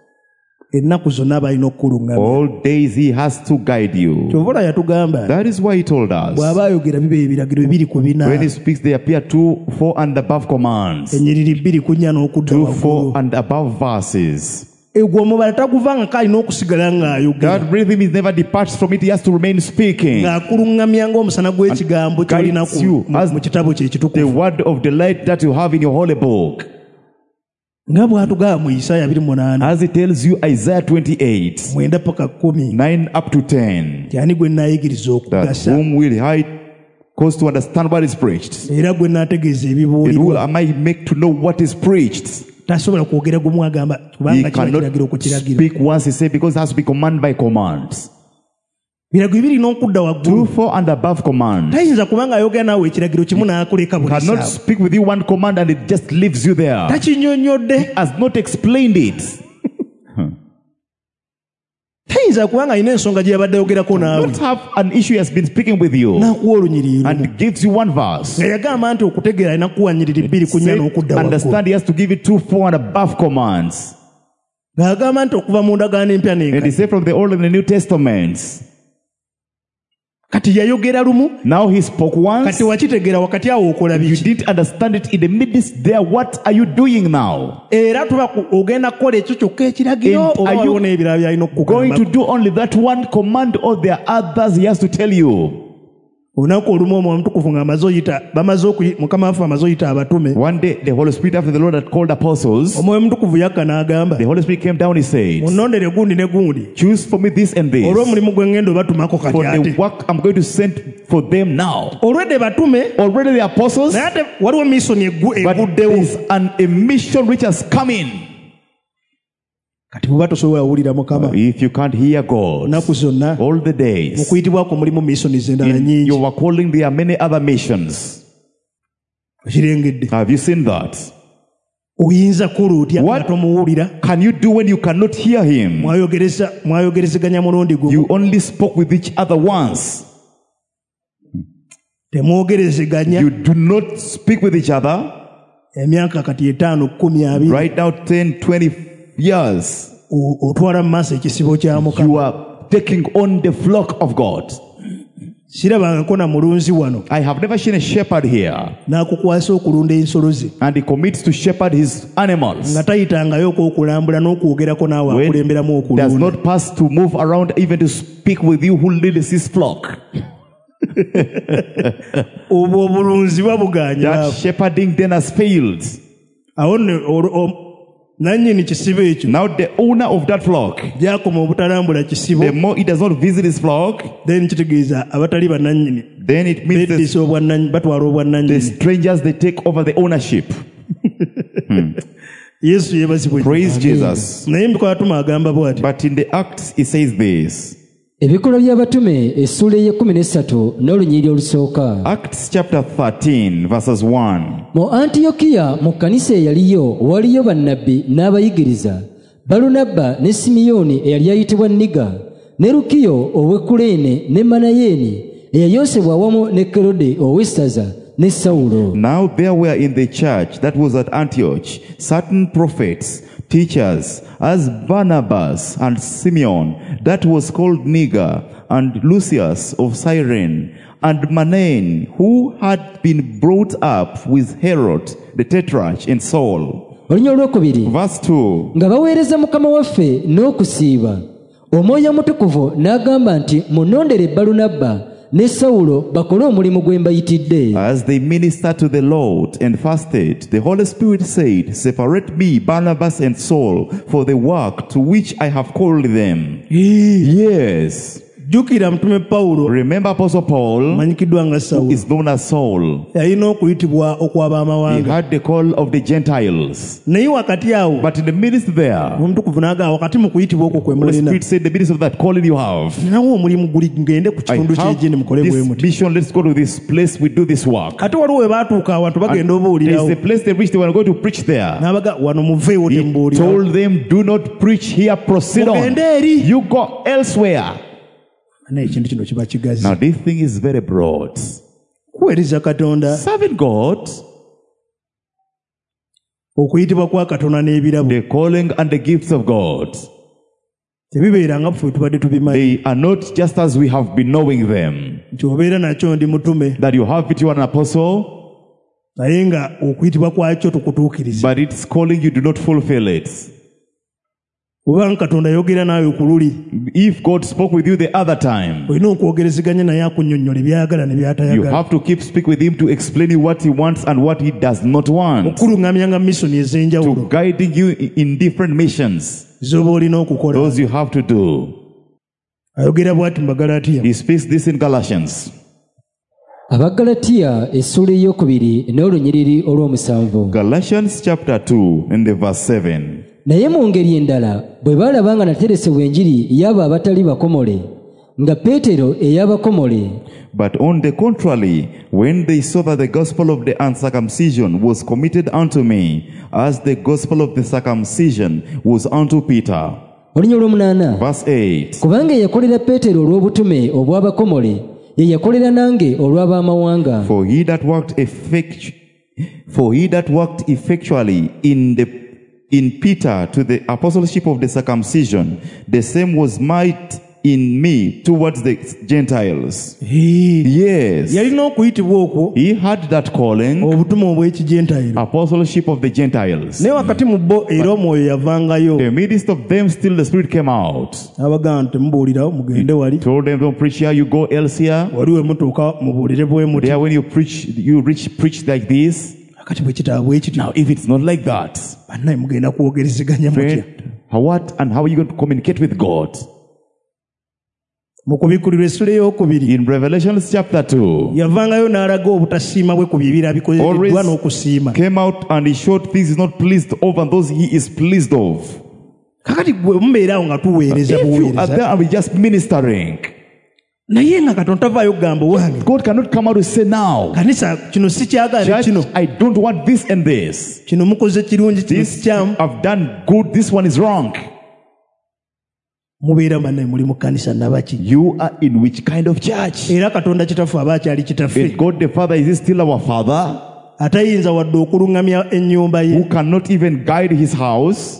Ennaku zonna balina okukulungamya. All days he has to guide you. Kyova yatugamba That is why he told us. bw'aba ayogera bibe ebiragiro 2 ku 4. When he speaks, they appear 2, 4 and above commands. Ennyiriri 2 ku 4 n'okudda 2, waggulu. 4 and above verses. Egwo omubala taguvanga k'alina okusigala ng'ayogera. That rhythm is never departs from it. He has to remain speaking. Ng'akulungamya ng'omusana gw'ekigambo ky'olina guides you as mu kitabo kye The ekitukuvu. word of the light that you have in your holy book. Nga bw'atugamba mu Isaaya 28 As it tells you, Isaiah 28, 9 paka 10, 9 up to 10. kyani gwe nnaayigiriza That okugasa whom will I cause to understand what is preached? era gwe nnaategeeza And who ebibuulirwa. am I make to know what is preached? Tasobola kwogera gumu agamba He kubanga kiba cannot kiragiro ku kiragiro. speak once, he said, because it has to be command by command. Biragiro birina okudda 2, waggulu. 4 and above command. Tayinza kubanga ayogera naawe ekiragiro kimu n'akuleka buli Cannot ssaawa. speak with you one command and it just leaves you there. Takinnyonnyodde. Has not explained it. Tayinza kubanga alina ensonga gye yabadde ayogerako naawe. Not have an issue he has been speaking with you N'akuwa olunyiriri lumu. and gives you one verse. Nga yagamba nti okutegeera alina kuwa nnyiriri 2 ku 4 Say, n'okudda waggulu. understand he has to give you 2, 4 and above commands. Ng'agamba nti okuva mu ndagaano empya And he n'enkadde. said from the Old and the New Testaments, kati yayogera lumu Now he spoke once. kati wakitegeera wakati awo okola You biki didn't understand it in the midst there. What are you doing now? era tuba ogenda kukola ekyo kyokka ekiragiro And oba are waliwo you n'ebirala byalina Going to okukugamba do only that one command, or there are others he has to tell you? olunaku olumu omwoyo omutukuvu ng'amaze oyita mukama waffe amaze oyita abatume One day, the Holy Spirit, after the Lord had called apostles, omwoyo omutukuvu yakka n'agamba the Holy Spirit came down, he said, munondere gundi ne gundi choose for me this and this, olw'omulimu gwe ngenda obatumako kati for the ate work I'm going to send for them now. olwedde batume Already the apostles, naye ate waliwo misoni but eguddewo there's a mission which has come in. kati buba tosobola wulira mukama If you can't hear God, ennaku zonna all the mu days, kuyitibwako mulimu misoni zendala nyingi you are calling, there are many other missions. okirengedde Have you seen that? oyinza kuluutya What? nga tomuwulira Can you do when you cannot hear him? mwayogerezeganya mulundi gumu You only spoke with each other once. temwogerezeganya You do not speak with each other. emyaka kati 5 10 20 Right now, 10, 20 years, otwala mu maaso ekisibo kya mukama you are taking on the flock of God. sirabangako na mulunzi wano I have never seen a shepherd here, n'akukwasa okulunda ensolo ze and he commits to shepherd his animals. nga tayitangayo okulambula n'okwogerako naawe When akulemberamu does okulunda not pass to move around even to speak with you who leads his flock. obwo obulunzi babuganya That shepherding then has failed. awo nannyini kisibo ekyo Now the owner of that flock, gyakoma obutalambula kisibo the more he does not visit his flock, then kitegeeza abatali bannannyini then it means beddisa obwannannyini batwala the obwannannyini strangers, they take over the ownership. yesu yeebazibwe Praise Jesus. naye mbikwalatuma agamba bw'ati But in the Acts, it says this. ebikolwa by'abatume essula ey'13 n'olunyiriri olusooka. Acts chapter 13, verses 1. Mu Antiyokiya mu kkanisa eyaliyo waliyo bannabbi n'abayigiriza, Balunabba ne Simiyoni eyali ayitibwa Niga, ne Lukiyo ow'e Kuleene ne Manayeeni eyayoosebwa awamu ne Kerode ow'essaza ne Sawulo. Now there were in the church that was at Antioch certain prophets, teachers, as Barnabas and Simeon, that was called Niger, and Lucius of Cyrene, and Manaen, who had been brought up with Herod the Tetrarch and Saul. Olunya olwokubiri. Verse 2. Nga baweereza Mukama waffe n'okusiiba, Omwoyo Omutukuvu n'agamba nti munondere Balunabba ne Sawulo bakole omulimu gwe mbayitidde. As they ministered to the Lord and fasted, the Holy Spirit said, separate me, Barnabas and Saul, for the work to which I have called them. Yes. jjukira mutume pawulo Remember Apostle Paul, manyikiddwa nga who sawulo is known as Saul. yalina okuyitibwa He okw'abamawanga had the call of the Gentiles. naye wakati awo But in the midst there, omutukuvu n'agamba wakati mu kuyitibwa okwo kwe the Holy mulina Spirit said, the midst of that calling you have, nawo omulimu guli ngende ku I kitundu have kyegini mukole bwe this muti mission, let's go to this place, we do this work. ate waliwo we baatuuka abantu bagenda And obuulirawo there's a place they reached, they were going to preach there. n'abaga wano muveewo He temubuulirawo told them, do not preach here, proceed on. mugende eri You go elsewhere. naye ekintu kino kiba kigazi Now this thing is very broad. kuweereza katonda Serving God, okuyitibwa kwa katonda n'ebirabo the calling and the gifts of God, tebibeera nga ffe tubadde tubimanyi they are not just as we have been knowing them. nti obeera nakyo ndi mutume That you have it, you are an apostle, naye nga okuyitibwa kwakyo tukutuukiriza but its calling you do not fulfill it. oba katonda yogera naawe ku luli If God spoke with you the other time, olina okwogerezeganya naye akunnyonnyola ebyayagala ne you byatayagala have to keep speak with him to explain you what he wants and what he does not want. okuluŋŋamyanga misoni ez'enjawulo Guiding you in different missions. z'oba olina okukola Those you have to do. ayogera bw'ati mu Bagalatiya He speaks this in Galatians. Abagalatiya essula ey'okubiri n'olunyiriri olw'omusanvu. Galatians chapter 2 and the verse 7. Naye mu ngeri endala bwe baalaba nga nateresebwa enjiri y'abo abatali bakomole, nga Peetero ey'abakomole, But on the contrary, when they saw that the gospel of the uncircumcision was committed unto me, as the gospel of the circumcision was unto Peter. olunya olw'omunaana. Verse 8. Kubanga eyakolera Peetero olw'obutume obw'abakomole, ye yakolera nange olw'abamawanga. For he that worked effectually in Peter to the apostleship of the circumcision, the same was might in me towards the Gentiles. Yes. yalina okuyitibwa okwo He had that calling, obutume obw'ekijentayiro apostleship of the Gentiles. naye wakati mu bo era omwoyo yavangayo In the midst of them, still the Spirit came out. abagamba nti temubuulirawo mugende wali Told them, don't preach here, you go elsewhere. wali we mutuuka mubuulire bwe muti There, when you preach like this. akati bwe kitaba bwe kityo Now, if it's not like that, bannaye mugenda kwogerezeganya mutya friend, what and how are you going to communicate with God? mu kubikkulirwa essula ey'okubiri In Revelation chapter 2, yavangayo n'alaga obutasiima bwe ku bibira bikozeddwa n'okusiima came out and he showed things he's not pleased of and those he is pleased of. kakati gwe mubeerawo nga tuweereza If you are buweereza there and we're just ministering, naye nga katonda tavaayo kugamba wange God cannot come out and say now, kanisa kino si kyagaana Church, kino I don't want this and this. kino mukoze kirungi kino si This kyamu I've done good, this one is wrong. mubeera bannaye muli mu kkanisa nabaki You are in which kind of church? era katonda kitaffe aba akyali kitaffe Is God the Father, is he still our Father? atayinza wadde okuluŋŋamya ennyumba Who ye cannot even guide his house?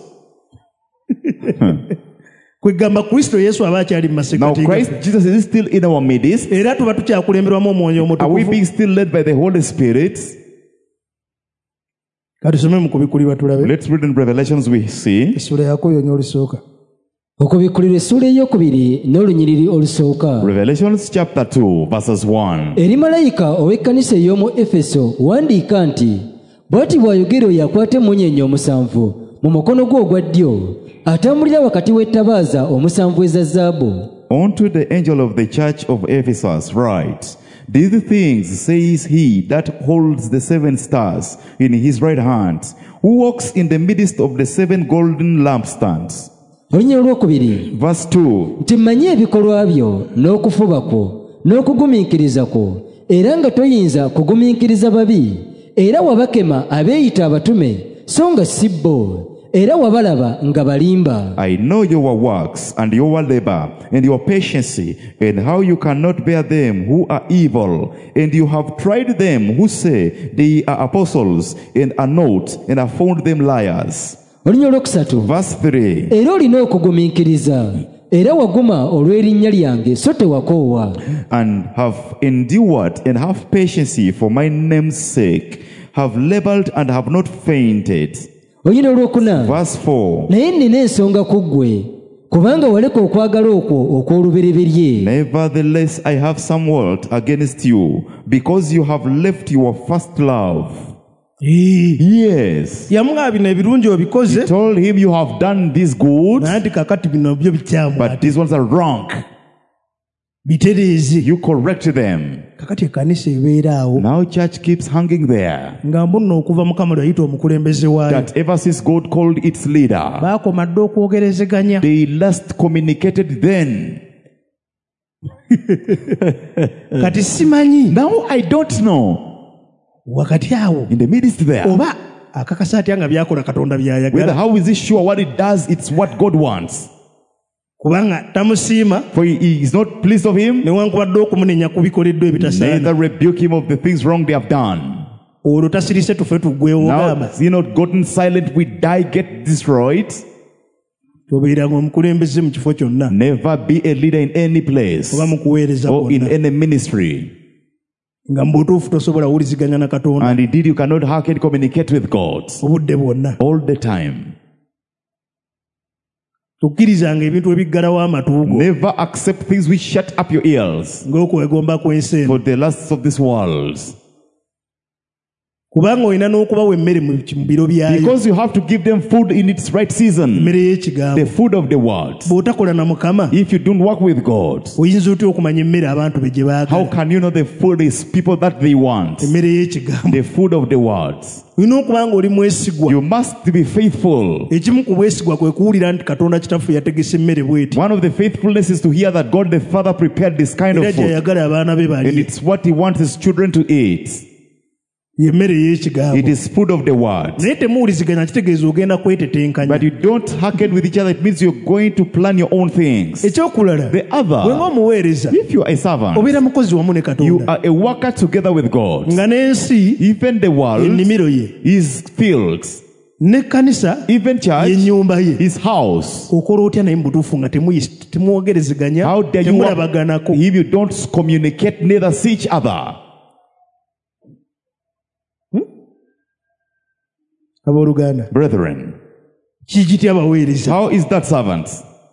kwegamba kristo yesu aba akyali mu Now masekati Christ Jesus is still in our midst. era tuba tukyakulemberwamu omwoyo Are we omutukuvu being still led by the Holy Spirit? katusome mu kubikkulirwa tulabe Let's read in Revelations we see. essula yako yonna olusooka okubikkulirwa essuula ey'okubiri n'olunyiriri olusooka Revelations chapter 2 verses 1. eri malayika ow'ekkanisa ey'omu efeso wandiika nti bw'ati bw'ayogera oyo akwata emmunyeenye omusanvu mu mukono gwe ogwa ddyo atambulira wakati w'ettabaaza omusanvu eza zaabu Unto the angel of the church of Ephesus write, These things says he that holds the 7 stars in his right hand, who walks in the midst of the 7 golden lampstands. olunyiriri olwokubiri Verse 2. nti mmanyi ebikolwa byo n'okufuba kwo n'okugumiikiriza kwo era nga toyinza kugumiikiriza babi era wabakema abeeyita abatume so nga si bo era wabalaba nga balimba I know your works and your labor and your patience and how you cannot bear them who are evil, and you have tried them who say they are apostles and are not, and have found them liars. olunyiriri olwokusatu Verse 3. era olina okugumiikiriza era waguma olw'erinnya lyange so tewakoowa And have endured and have patience for my name's sake, have labored and have not fainted. olunyiriri olwokuna Verse 4. naye nnina ensonga ku ggwe kubanga waleka okwagala okwo okw'olubereberye Nevertheless, I have some word against you, because you have left your first love. Yes. yamugamba bino ebirungi obikoze Told him, you have done this good, naye nti kakati bino byo bikyamu but these ones are wrong. bitereeze You correct them. kakati ekkanisa ebeera awo Now church keeps hanging there. nga mbuno okuva mukama lwe yayita omukulembeze waayo That ever since God called its leader, baakoma dde okwogerezeganya they last communicated then. kati simanyi Now I don't know. wakati awo In the midst there, oba akakasa atya nga byakola katonda whether byayagala how is he sure what it does? It's what God wants. kubanga tamusiima For he is not pleased of him, newankubadde okumunenya ku bikoleddwa ebitasaana neither rebuke him of the things wrong they have done. olwo tasirise tufe tuggwewo Now, ogamba has he not gotten silent? We die, get destroyed. tobeeranga omukulembeze mu kifo kyonna Never be a leader in any place oba mu kuweereza or in kwonna any ministry. nga mu butuufu tosobola wuuliziganya na katonda And indeed, you cannot hearken, communicate with God obudde bwonna all the time. tukkirizanga ebintu ebiggalawo amatuugo Never accept things which shut up your ears ng'okwegomba kw'ensi eno for the lusts of this world. kubanga olina n'okubawa emmere mu biro byayo Because you have to give them food in its right season, emmere y'ekigambo the food of the word. bw'otakola na mukama If you don't work with God, oyinza otya okumanya emmere abantu be gye how baagala can you know the food is people that they want? emmere y'ekigambo The food of the word. olina okuba nga oli mwesigwa You must be faithful. ekimu ku bwesigwa kwe kuwulira nti katonda kitaffe yategesa emmere bw'eti One of the faithfulness is to hear that God the Father prepared this kind era of food. gy'ayagala abaana be And balye it's what he wants his children to eat. y'emmere It y'ekigambo is food of the word. naye temuwuliziganya kitegeeza ogenda kwetetenkanya But you don't hearken with each other. It means you're going to plan your own things. ekyokulala The other, bwenga omuweereza if you are a servant, obeera mukozi wamu ne you katonda are a worker together with God. nga n'ensi Even the world ennimiro ye is filled. n'ekkanisa Even church, y'ennyumba ye his house. okola otya naye mu butuufu nga temwogerezeganya How dare you temulabaganako if you don't communicate, neither see each other? abooluganda Brethren, kikitya abaweereza how is that servant?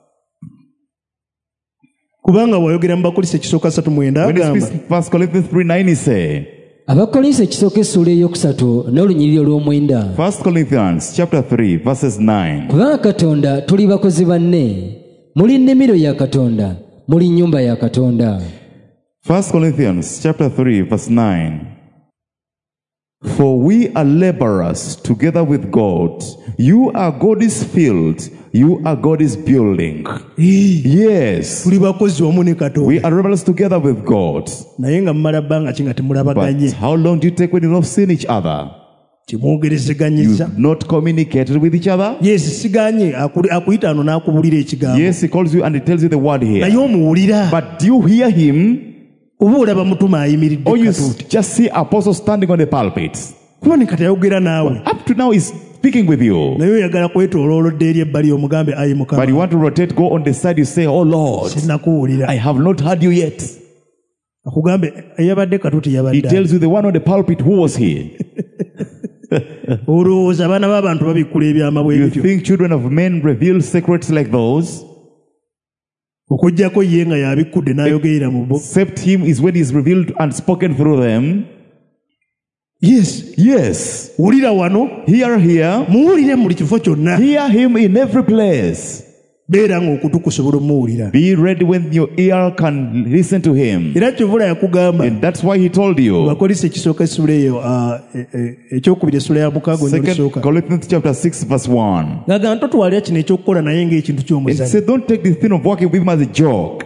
kubanga bw'ayogera mu bakolisi ekisooka 3:9 When he agamba speaks 1 Corinthians 3:9, he say, abakolinso ekisooka essuula eyokusatu n'olunyiriro lw'omwenda 1 Corinthians chapter 3, verses 9. kubanga katonda tuli bakozi banne muli nnimiro ya katonda muli nnyumba ya katonda 1 Corinthians chapter 3, verse 9. For we are laborers together with God. You are God's field. You are God's building. Yes. tuli bakozi wamu ne We katonda are laborers together with God. naye nga mumala bbanga ki nga But temulabaganye how long do you take when you not seen each other? temwogerezeganyiza You've not communicated with each other? yes siganye akuyita ano n'akubulira ekigambo Yes, he calls you and he tells you the word naye here. omuwulira But do you hear him? oba olaba mutuma ayimiridde Or you katuuti just see apostle standing on the pulpit? kuba ne kati ayogera naawe Up to now he's speaking with you. naye oyagala kwetooloolodde eri ebbali omugambe ayi But mukama you want to rotate, go on the side, you say, Oh Lord, sinnakuwulira I have not heard you yet. akugambe eyabadde katuuti He yabadde tells you the one on the pulpit, who was he? olowooza abaana b'abantu babikkula ebyama bwe You bityo think children of men reveal secrets like those? okuggyako ye nga yabikkudde n'ayogerera mu bo Except him is when he's revealed and spoken through them. yes Yes. wulira wano Here. muwulire mu buli kifo kyonna Hear him in every place. beera ng'okutu kusobola omuwulira Be ready when your ear can listen to him. era kyovula yakugamba And that's why he told you. bakolisa ekisooka essula eyo ekyokubiri essula ya mukaaga 2 n'olusooka Corinthians chapter 6 verse 1. ng'agamba totwalira kino ekyokukola naye ng'ekintu It ky'omuzanyo said, don't take this thing of working with him as a joke.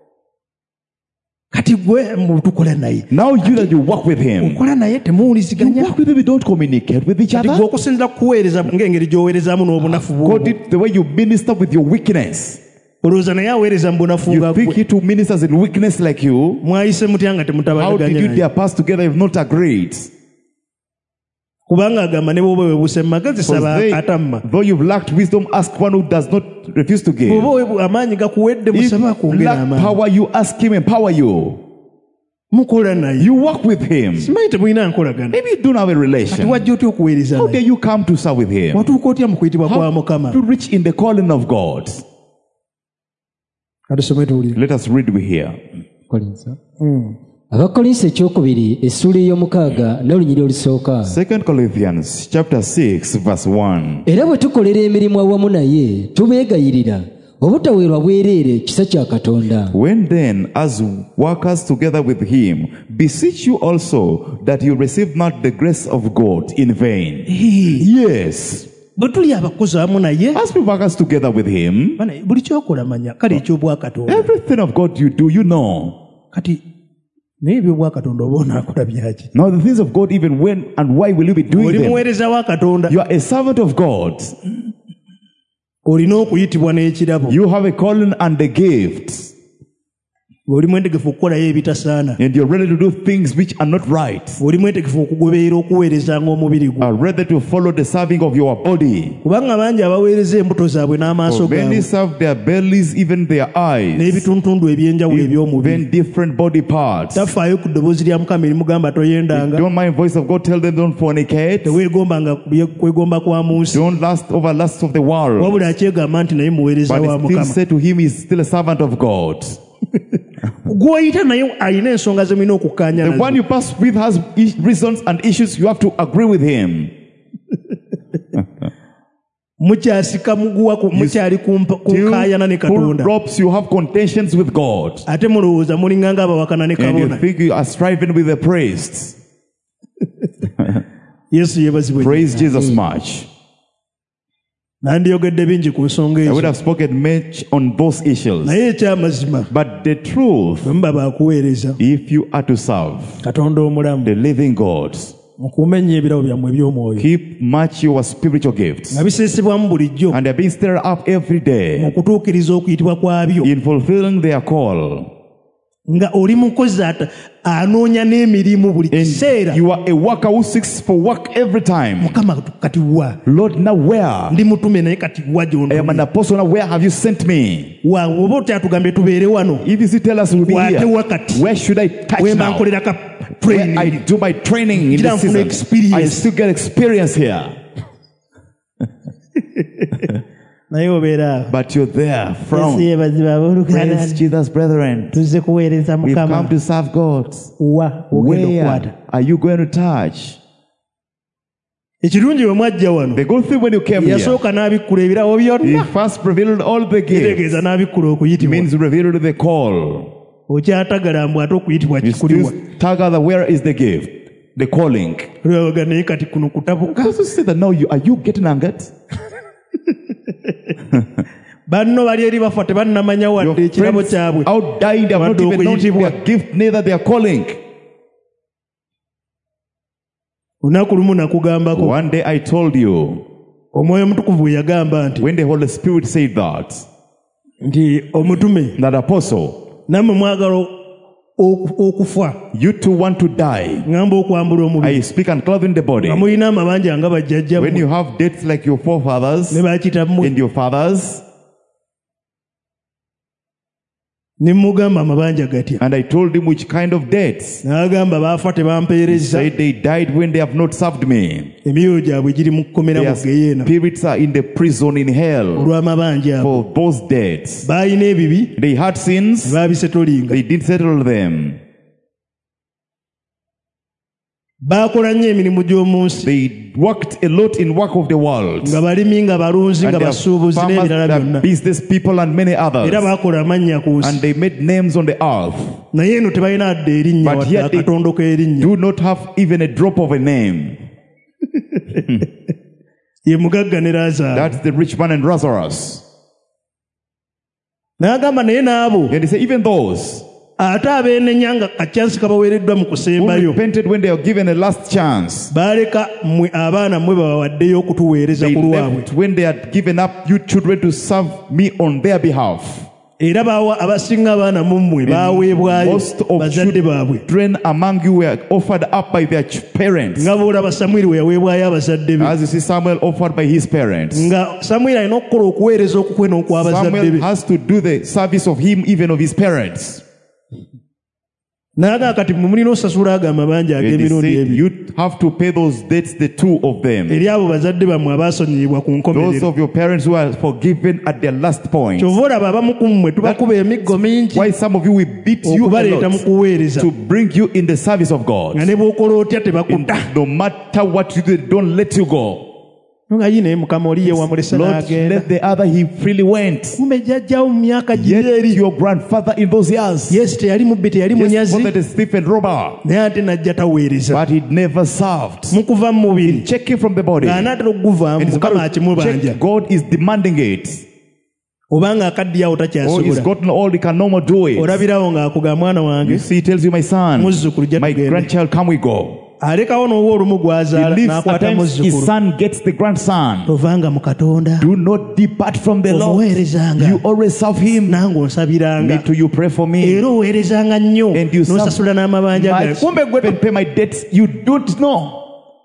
kati gwe tukola naye Now you that you work with him. okola naye You temuwuliziganya work with him, you don't communicate with each kati gwe other. okusinzira kuweereza ng'engeri gy'oweerezaamu n'obunafu God bwo did the way you minister with your weakness. olowooza naye aweereza mu bunafu You nga think gwe he too ministers in weakness like you? mwayise mutya nga How did temutabaganya you naye dare pass together if not agreed? kubanga agamba ne bw'oba weebuse mu magezi saba atamma Though you've lacked wisdom, ask one who does not refuse to give. bw'oba amaanyi gakuwedde If musaba you akwongera lack amaanyi power, you ask him empower you. mukola naye You work with him. simanyi temulina nkolagana Maybe you don't have a kati relation. wajja otya okuweereza How naye dare you come to serve with him? watuuka otya mu kuyitibwa kwa How mukama to reach in the calling of God? katusome tuwulire Let us read we here. Kolinso. abakolinso ekyokubiri essuula ey'omukaaga n'olunyiriro olusooka 2 Corinthians chapter 6 verse 1. era bwe tukolera emirimu awamu naye tubeegayirira obutaweerwa bwereere kisa kya katonda When then, as workers together with him, beseech you also that you receive not the grace of God in vain. Yes. bwe tuli abakozi awamu naye As we workers together with him, bana buli kyokola manya kale ekyobwakatonda everything of God you do, you know. kati naye ebyobwakatonda oba onaakola byaki Now the things of God, even when and why will you be doing oli them? muweereza wa katonda You are a servant of God. olina okuyitibwa n'ekirabo You have a calling and a gift. oli mwetegefu okukolayo ebitasaana And you're ready to do things which are not right. oli mwetegefu okugoberera okuweerezanga omubiri gwo Are ready to follow the serving of your body. kubanga bangi abaweereza embuto zaabwe n'amaaso For many gaabwe serve their bellies, even their eyes, n'ebituntundu ebyenjawulo eby'omubiri even different body parts. tafaayo ku ddoboozi lya mukama erimugamba toyendanga Don't mind voice of God, tell them don't fornicate. teweegombanga kwegomba kwa mu nsi Don't lust over lusts of the world. wabula akyegamba nti naye muweereza But wa it still mukama said to him, he's still a servant of God. gw'oyita naye alina ensonga ze mulina okukkaanya The nazo one you pass with has reasons and issues. You have to agree with him. mukyasika muguwa mukyali kunkaayana ne Full katonda ropes, you have contentions with God. ate mulowooza mulinganga abawakana ne And you kabona think you are striving with the priests. yesu yeebazibwe Praise Jesus much. nandiyogedde bingi ku nsonga I would ezo have spoken much on those issues. naye ekyamazima But the truth, bwe muba baakuweereza if you are to serve katonda omulamu the living God, mukuumenya ebirabo byammwe eby'omwoyo keep much your spiritual gifts. nga biseesebwamu bulijjo And they're being stirred up every mu day kutuukiriza okuyitibwa kwabyo in fulfilling their call. nga oli mukozi anoonya n'emirimu buli kiseera. and you are a worker who seeks for work every time. Mukama kati wa Lord, now where? ndi mutume naye kati wa I am an gy'ontumye. apostle, now where have you sent me? Wa oba otyatugambye tubeere wano If you tell us we'll be wate here, wakati where should I touch wemba now? nkolera ka Where I training. do my training in Ngira the nfuna season. experience. I still get experience here. Naye obeera But you're there Yesu from. yeebazibwa abooluganda. Praise Jesus, brethren. Tuzze kuweereza We've come Mukama. to serve God. Wa ogenda okukwata. Where are you going to touch? Ekirungi bwe mwajja wano The good thing when you came here, yasooka n'abikkula ebirawo he byonna. first revealed all the gifts. Kitegeeza n'abikkula It okuyitibwa. means revealed the call. Okyatagala mbu ate okuyitibwa You kikulibwa. still tag where is the gift? The calling. Olwabaga naye kati kuno kutabuka. Because you say that now are you getting angered? Banno bali eri bafa tebannamanya Your wadde ekirabo friends kyabwe. outdied have not Wadde even known okuyitibwa. their gift, neither their calling. Lunaku lumu nakugambako. One day I told you, Omwoyo Mutukuvu bwe yagamba nti when the Holy Spirit said that omutume apostle, nammwe mwagala okufa you too want to die. ngamba okwambula omubiri I speak unclothing the body. nga mulina amabanja nga bajjajja When you have dates like your forefathers ne bakitammwe and your fathers, ne mugamba amabanja gatya. and I told him which kind of dates. N'agamba baafa tebampeereza, Said they died when they have not served me. emyoyo gyabwe giri mu kkomera Their mu geyeena spirits are in the prison in hell olw'amabanja abo. for those dates. Baalina ebibi They had ne sins, baabisetolinga. they didn't settle them. Baakola nnyo emirimu gy'omu nsi They worked a lot in work of the world. nga balimi nga balunzi And nga they are basuubuzi farmers, n'ebirala they byonna, are business people and many others. era baakola amannya ku nsi. And they made names on the earth. Naye eno tebalina adde erinnya But wadde yet they akatondo k'erinnya. do not have even a drop of a name. Ye mugagga ne Laazaalo. That's the rich man and Lazarus. N'agamba naye n'abo And they say, even those ate abeenenya nga kacyansi kabaweereddwa mu who kusembayo repented when they were given a last chance, baaleka mmwe abaana mmwe babawaddeyo okutuweereza they ku lwabwe, left when they had given up you children to serve me on their behalf. era baawa abasinga abaana mu mmwe baaweebwayo Most of bazadde baabwe, children among you were offered up by their parents. nga bw'olaba Samwiri we yaweebwayo abazadde be, As you see Samuel offered by his parents. nga Samwiri alina okukola okuweereza okukwe n'okw'abazadde Samuel be. has to do the service of him, even of his parents. N'agamba kati mmwe mulina osasula ago amabanja And he ag'emirundi said, ebiri you have to pay those debts, the two of them. eri abo bazadde bammwe abaasonyiyibwa ku Those nkomerero. of your parents who are forgiven at their last point. Kyova olaba abamu ku mmwe tubakuba emiggo mingi Why some of you will beat you a okubaleeta mu lot kuweereza, to bring you in the service of God. nga ne bw'okola otya And tebakutta. no matter what you do, they don't let you go. Nga yi naye Mukama oli ye wamulesa Lord, n'agenda. let the other, he freely went. Kumbe jjajjawo mu myaka giri Yet eri. your grandfather in those years, Yesu teyali mubbi, teyali yes, munyazi, wanted a thief and robber, naye ate najja taweereza. but he never served. Mu kuva mu mubiri Checking from the body. ng'anaatera okuguvaamu, And it's Mukama about to akimubanja. check. God is demanding it. Obanga akaddiyawo Oh, he's takyasobola, gotten all, he can no more do it. olabirawo ng'akugamba mwana You wange, see, he tells you, my son, muzzukulu jja my tugende. grandchild, come we go. Alekawo n'owa olumu He gw'azaala leaves, at n'akwata times his muzzukulu. son gets the grandson. Tovanga mu Katonda, Do not depart from the Lord. omuweerezanga, You always serve him. nange onsabiranga, Me too, you pray for me. era oweerezanga nnyo, And you serve n'osasula n'amabanja my, gange. kumbe gwe don't pay my debts, you don't know.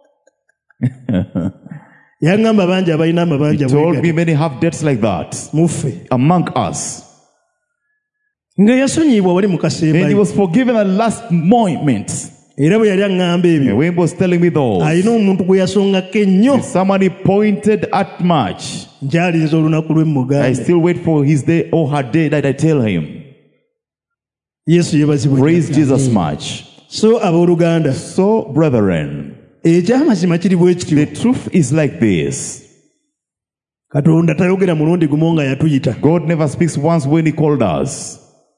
Yangamba bangi abalina amabanja He told bwe me gati many have debts like that muffe, among us. nga yasonyiyibwa wali mu And he kasembayo, was forgiven at last moment. era bwe yali aŋŋamba ebyo, And when he was telling me those, alina omuntu gwe yasongako ennyo. someone he pointed at much. Nkyalinza olunaku lwe I muganda. still wait for his day or her day that I tell him. Yesu yeebazibwe. Praise Jesus much. So abooluganda, So, brethren, ekyamazima kiri bwe the kityo. truth is like this. Katonda tayogera mulundi gumu nga yatuyita. God never speaks once when he called us.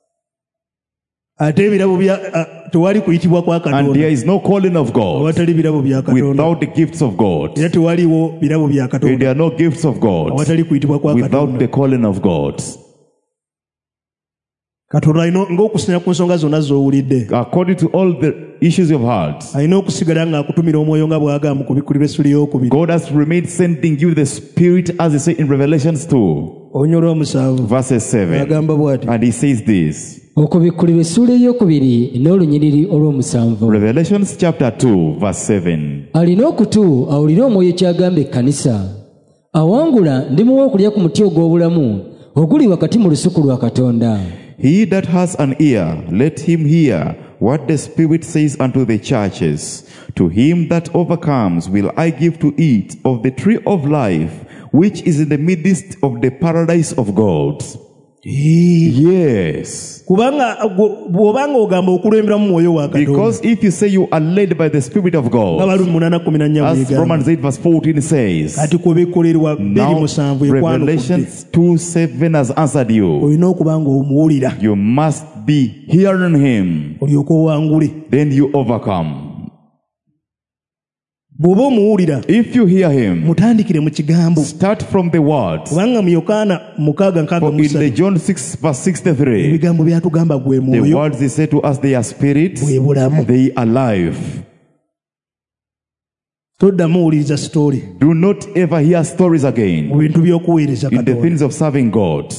Ate ebirabo tewali kuyitibwa kwa And there Katonda is no calling of God awatali birabo bya Katonda, without the gifts of God. era tewaliwo birabo bya And Katonda there are no gifts of God awatali kuyitibwa kwa without Katonda. the calling of God. Katonda alina ng'okusinya ku nsonga zonna z'owulidde, According to all the issues you've heard, alina okusigala ng'akutumira omwoyo nga bw'agamba mu kubikuli b'essuli y'okubiri. God has remained sending you the Spirit, as he said in Revelations 2, Olunya olw'omusanvu verses 7. agamba bw'ati, And he says this, okubikkulirwa essuula eyokubiri n'olunyiriri olw'omusanvu. Revelations chapter 2 verse 7. alina okutu awulire omwoyo kyagamba ekkanisa. awangula ndimuwa okulya ku muti ogw'obulamu oguli wakati mu lusuku lwa Katonda. He that has an ear, let him hear what the Spirit says unto the churches. To him that overcomes will I give to eat of the tree of life, which is in the midst of the paradise of God. Yes. kubanga bw'obanga ogamba okulembera mu mwoyo wa Katonda, Because if you say you are led by the Spirit of nga God, Balumi 8:14 as bw'egamba, Romans 8 verse 14 says, kati kubikkolerwa now 2:7 ekwanukudde, Revelations 2:7 has answered you. olina okuba nga omuwulira You must be hearing him, olyoke owangule. then you overcome. Bw'oba omuwulira, If you hear him, mutandikire mu kigambo, start from the word. kubanga mu Yokaana For in the 6:63 John 6 verse 63, ebigambo byatugamba gwe the mwoyo, words he said to us, they are spirit, bwe bulamu. they are life. Toddamu owuliriza sitori Do not ever hear stories mu again bintu by'okuweereza in the Katonda. things of serving God.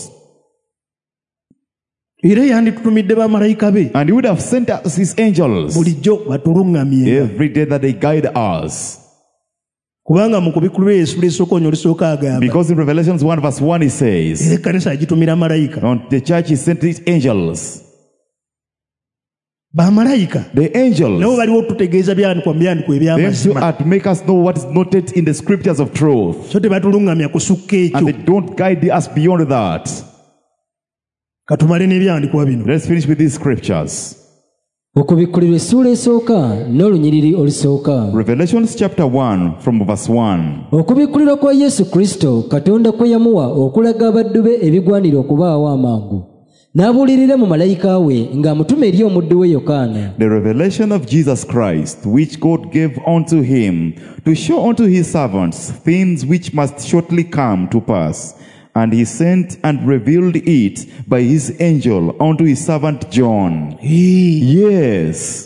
Era yanditutumidde bamalayika be And he would have sent us his angels bulijjo batuluŋŋamye, every day that they guide us. kubanga mu kubikkulirwa essuula esooka olisooka agamba Because in Revelations 1 verse 1 he era says, ekkanisa agitumira malayika. on the church he sent his angels. Bamalayika The nabo angels, baliwo okututegeeza byandikwa mu byandikwa them too eby'amazima, are to make us know what is noted in the scriptures of truth. so tebatuluŋŋamya kusukka ekyo. And they don't guide us beyond that. Katumale n'ebyandikwa bino. Let's finish with these scriptures. okubikkulirwa essuula esooka n'olunyiriri olusooka. Revelations chapter 1 from verse 1. okubikkulirwa kwa Yesu Kristo Katonda kwe yamuwa okulaga abaddu be ebigwanira okubaawo amangu, n'abuulirira mu malayika we ng'amutuma eri omuddu we Yokaana. The revelation of Jesus Christ, which God gave unto him, to show unto his servants things which must shortly come to pass. And he sent and revealed it by his angel unto his servant John. Yes.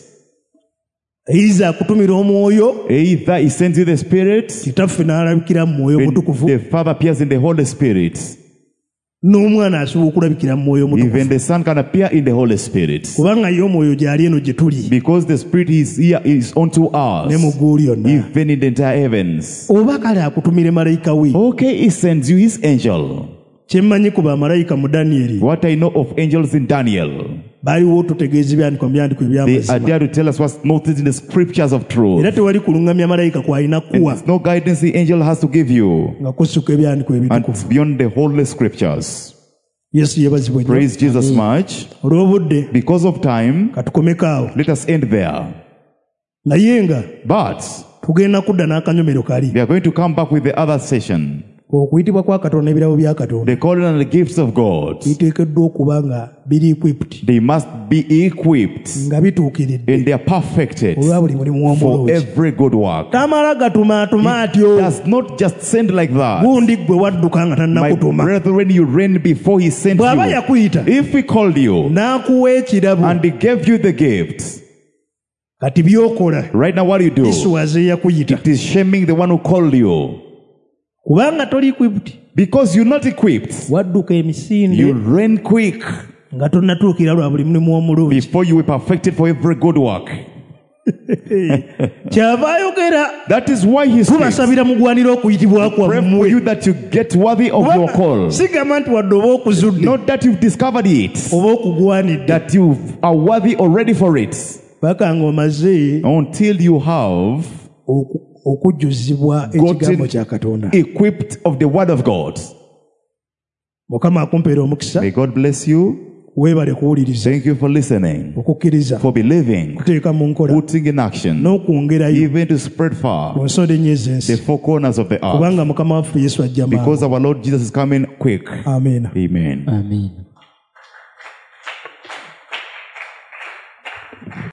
Iza akutumira omwoyo, Either he sends you the Spirit, kitaffe n'alabikira mu mwoyo then mutukuvu, the Father appears in the Holy Spirit. n'omwana asobola okulabikira mu mwoyo Even mutukuvu, the Son can appear in the Holy Spirit. kubanga ye omwoyo gy'ali eno gye tuli Because the Spirit is here is unto ne mu us, ggulu lyonna. even in the entire heavens. Oba kale akutumire malayika we. Okay, he sends you his angel. Kye mmanyi ku bamalayika mu Danyeri, What I know of angels in Daniel, baaliwo otutegeeza ebyandikwa mu byandikwa they are eby'amazima, there to tell us what's noted in the scriptures of truth. era tewali kuluŋŋamya malayika kw'alina And kuwa there's no guidance the angel has to give you, nga kussuka ebyandikwa and ebitukuvu. it's beyond the holy scriptures. Yesu yeebazibwe nnyo. Praise Jesus much. Olw'obudde Because of time, katukomekaawo, let us end there. naye nga But tugenda kudda n'akanyomero kali. we are going to come back with the other session. Okuyitibwa kwa Katonda n'ebirabo bya Katonda The calling and the gifts of God, biteekeddwa okuba nga biri equipped, they must be equipped nga bituukiridde and they are perfected olwa buli mulimu for omulungi. every good work. Tamala gatumaatuma atyo, Does not just send like that. gundi gwe wadduka nga My tannakutuma. brethren, you ran before he sent Bw'aba you. yakuyita If he called you n'akuwa ekirabo, and he gave you the gift, kati by'okola right now what do you do? kiswaza eyakuyita, It is shaming the one who called you. kubanga toli equipped. Because you're not equipped. Wadduka emisinde You ran quick nga tonnatuukira lwa buli mulimu omulungi. before you were perfected for every good work. Kyava ayogera, That is why he speaks. tubasabira mugwanira okuyitibwa Pray for kwammwe. you that you get worthy of your call. Sigamba nti wadde oba okuzudde Not that you've discovered it, oba okugwanidde, that you are worthy already for it, paka ng'omaze until you have okujjuzibwa ekigambo kya Katonda. equipped of the word of God. Mukama akumpeera omukisa, May God bless you. weebale kuwuliriza, Thank you for listening, okukkiriza, for believing, kuteeka mu nkola, putting in action, n'okwongerayo even to spread ku far nsonda ennya the ez'ensi, four corners of the earth. kubanga Mukama waffe Yesu ajja mangu. Because our Lord Jesus is coming quick. Amiina. Amen. Amiina.